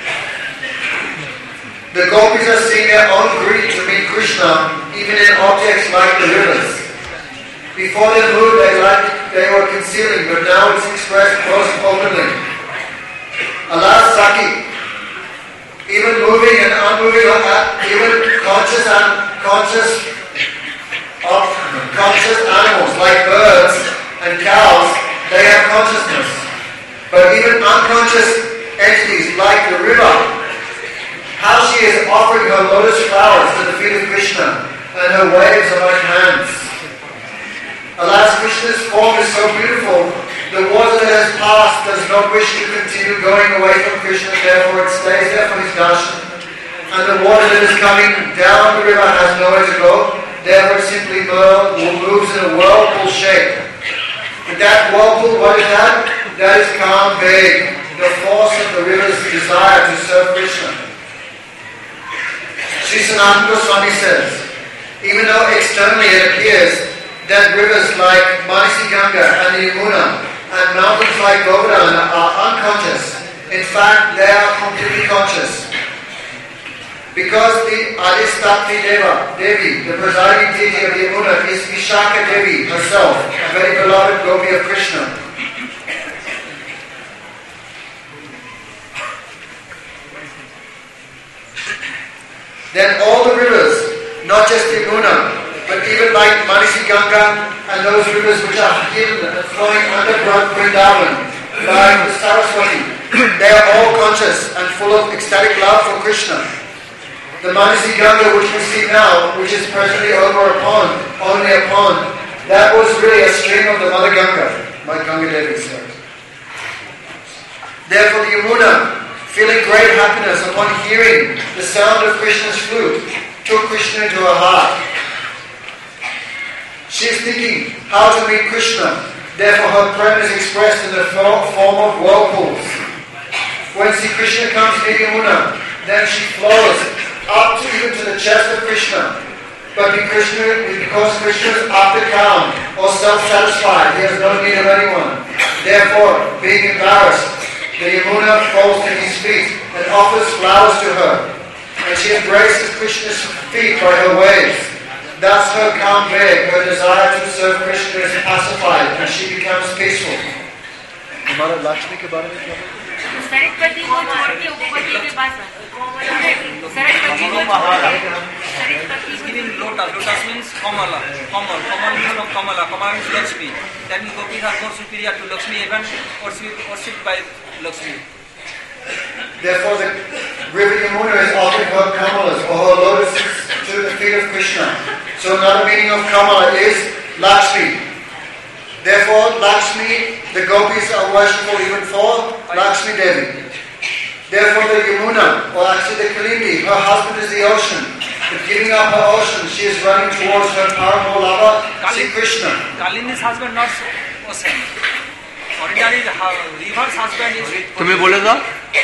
The gopis are seeing their own greed to meet Krishna, even in objects like the rivers. Before their mood, they like they were concealing, but now it's expressed most openly. Alas, Saki, even moving and unmoving, even conscious and conscious of conscious animals like birds and cows, they have consciousness. But even unconscious entities like the river, how she is offering her lotus flowers to the feet of Krishna, and her waves are like hands. Alas, Krishna's form is so beautiful, the water that has passed does not wish to continue going away from Krishna, therefore it stays there for his darshan. And the water that is coming down the river has nowhere to go, therefore it simply moves in a whirlpool shape. But that whirlpool, what is that? That is calm vague, the force of the river's desire to serve Krishna. Sri Sanatana Goswami says, even though externally it appears that rivers like Manasi Ganga and the Yamuna and mountains like Govardhan are unconscious, in fact they are completely conscious. Because the Adistakti Deva, Devi, the presiding deity of Yamuna, is Vishaka Devi herself, a very beloved gopi of Krishna. Then all the rivers, not just Yamuna, but even like Manasi Ganga and those rivers which are hidden and flowing underground Vrindavan, like the Saraswati, they are all conscious and full of ecstatic love for Krishna. The Manasi Ganga which we see now, which is presently over a pond, only a pond, that was really a stream of the Mother Ganga, like Ganga Devi said. Therefore the Yamuna, feeling great happiness upon hearing the sound of Krishna's flute, took Krishna into her heart. She is thinking how to meet Krishna, therefore her prem is expressed in the form of whirlpools. When Sri Krishna comes near Yamuna, then she flows up to even to the chest of Krishna. But because Krishna is after calm or self-satisfied, he has no need of anyone. Therefore, being embarrassed, the Yamuna falls to his feet and offers flowers to her. And she embraces Krishna's feet by her waves. Thus her calm vague, her desire to serve Krishna is pacified and she becomes peaceful. हमारा लक्ष्मी के बारे में क्या सरस्वती को छोड़ के उपपति के पास सरस्वती को छोड़ के He's giving lotus. Lotus means Kamala. Kamal. Kamal means from Kamala. Kamala means Lakshmi. That means gopis are more superior to Lakshmi, even worshipped by Lakshmi. Therefore, the river Yamuna is often called Kamalas, or her lotuses to the feet of Krishna. So another meaning of Kamala is Lakshmi. Therefore, Lakshmi, the gopis are worshipful even for Lakshmi Devi. Therefore, the Yamuna, or actually the Kalindi, her husband is the ocean. But giving up her ocean, she is running towards her paramour lover, Sri Krishna. Kalindi's husband not ocean. Ordinary river's husband is. তুমি বলে দাও।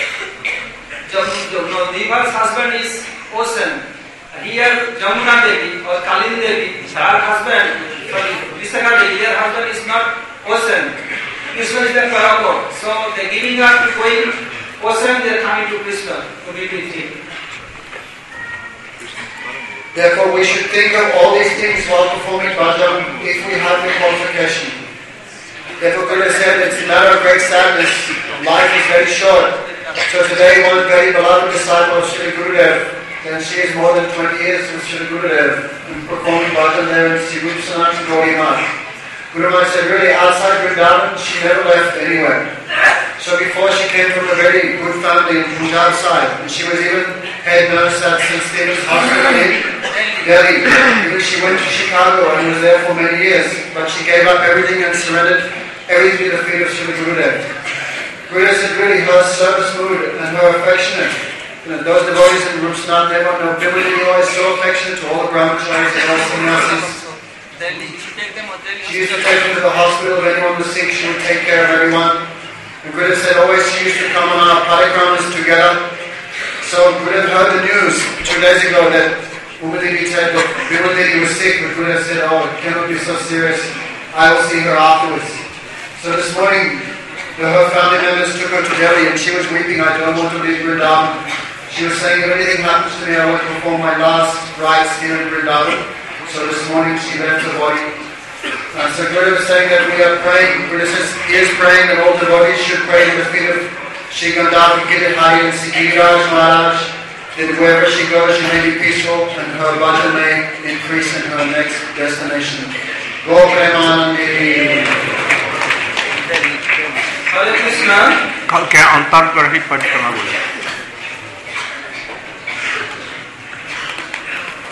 River's husband is ocean. Here, Jamuna Devi or Kalindi Devi, her husband, sorry, Visakha Devi, her husband is not ocean. Krishna is the paramour. So they giving up to going ocean, they are coming to Krishna to be with him. Therefore, we should think of all these things while performing bhajan if we have the qualification. Therefore, Guru said it's a matter of great sadness. Life is very short. So today, one very beloved disciple of Sri Gurudev, and she is more than twenty years with Sri Gurudev, and performing bhajan there in Sri Rupa Sanatana Gaudiya Math. Guru Maharaj said, really, outside Vrindavan, she never left anywhere. So before she came from a very good family in Punjab side, and she was even head nurse at Saint Stephen's Hospital in Delhi. Even she went to Chicago and was there for many years, but she gave up everything and surrendered everything to the feet of Sri Gurudev. Gurudev said, really, her service mood and her affectionate. You know, those devotees in Rupa Sanatana nobility are always so affectionate to all the brahmacharis and all sannyasis. She used to take them to the hospital. If anyone was sick, she would take care of everyone. And Gurudev said always she used to come on our parikramas together. So Gurudev heard the news two days ago that Umadevi said that Vimaldevi was sick, but Gurudev said, oh, it cannot be so serious. I will see her afterwards. So this morning, the, her family members took her to Delhi and she was weeping. I don't want to leave Vrindavan. She was saying, if anything happens to me, I want to perform my last rites here in Vrindavan. So this morning she left the body. And so Gurudev is saying that we are praying. Gurudev says he is praying that all devotees should pray in the feet of Shri Gandharva Giridhari and Sri Giriraj Maharaj, that wherever she goes she may be peaceful and her bhajan may increase in her next destination. Go Premanandi. Hare Krishna. কালকে অন্তর্গ্রহী পরিক্রমা বলে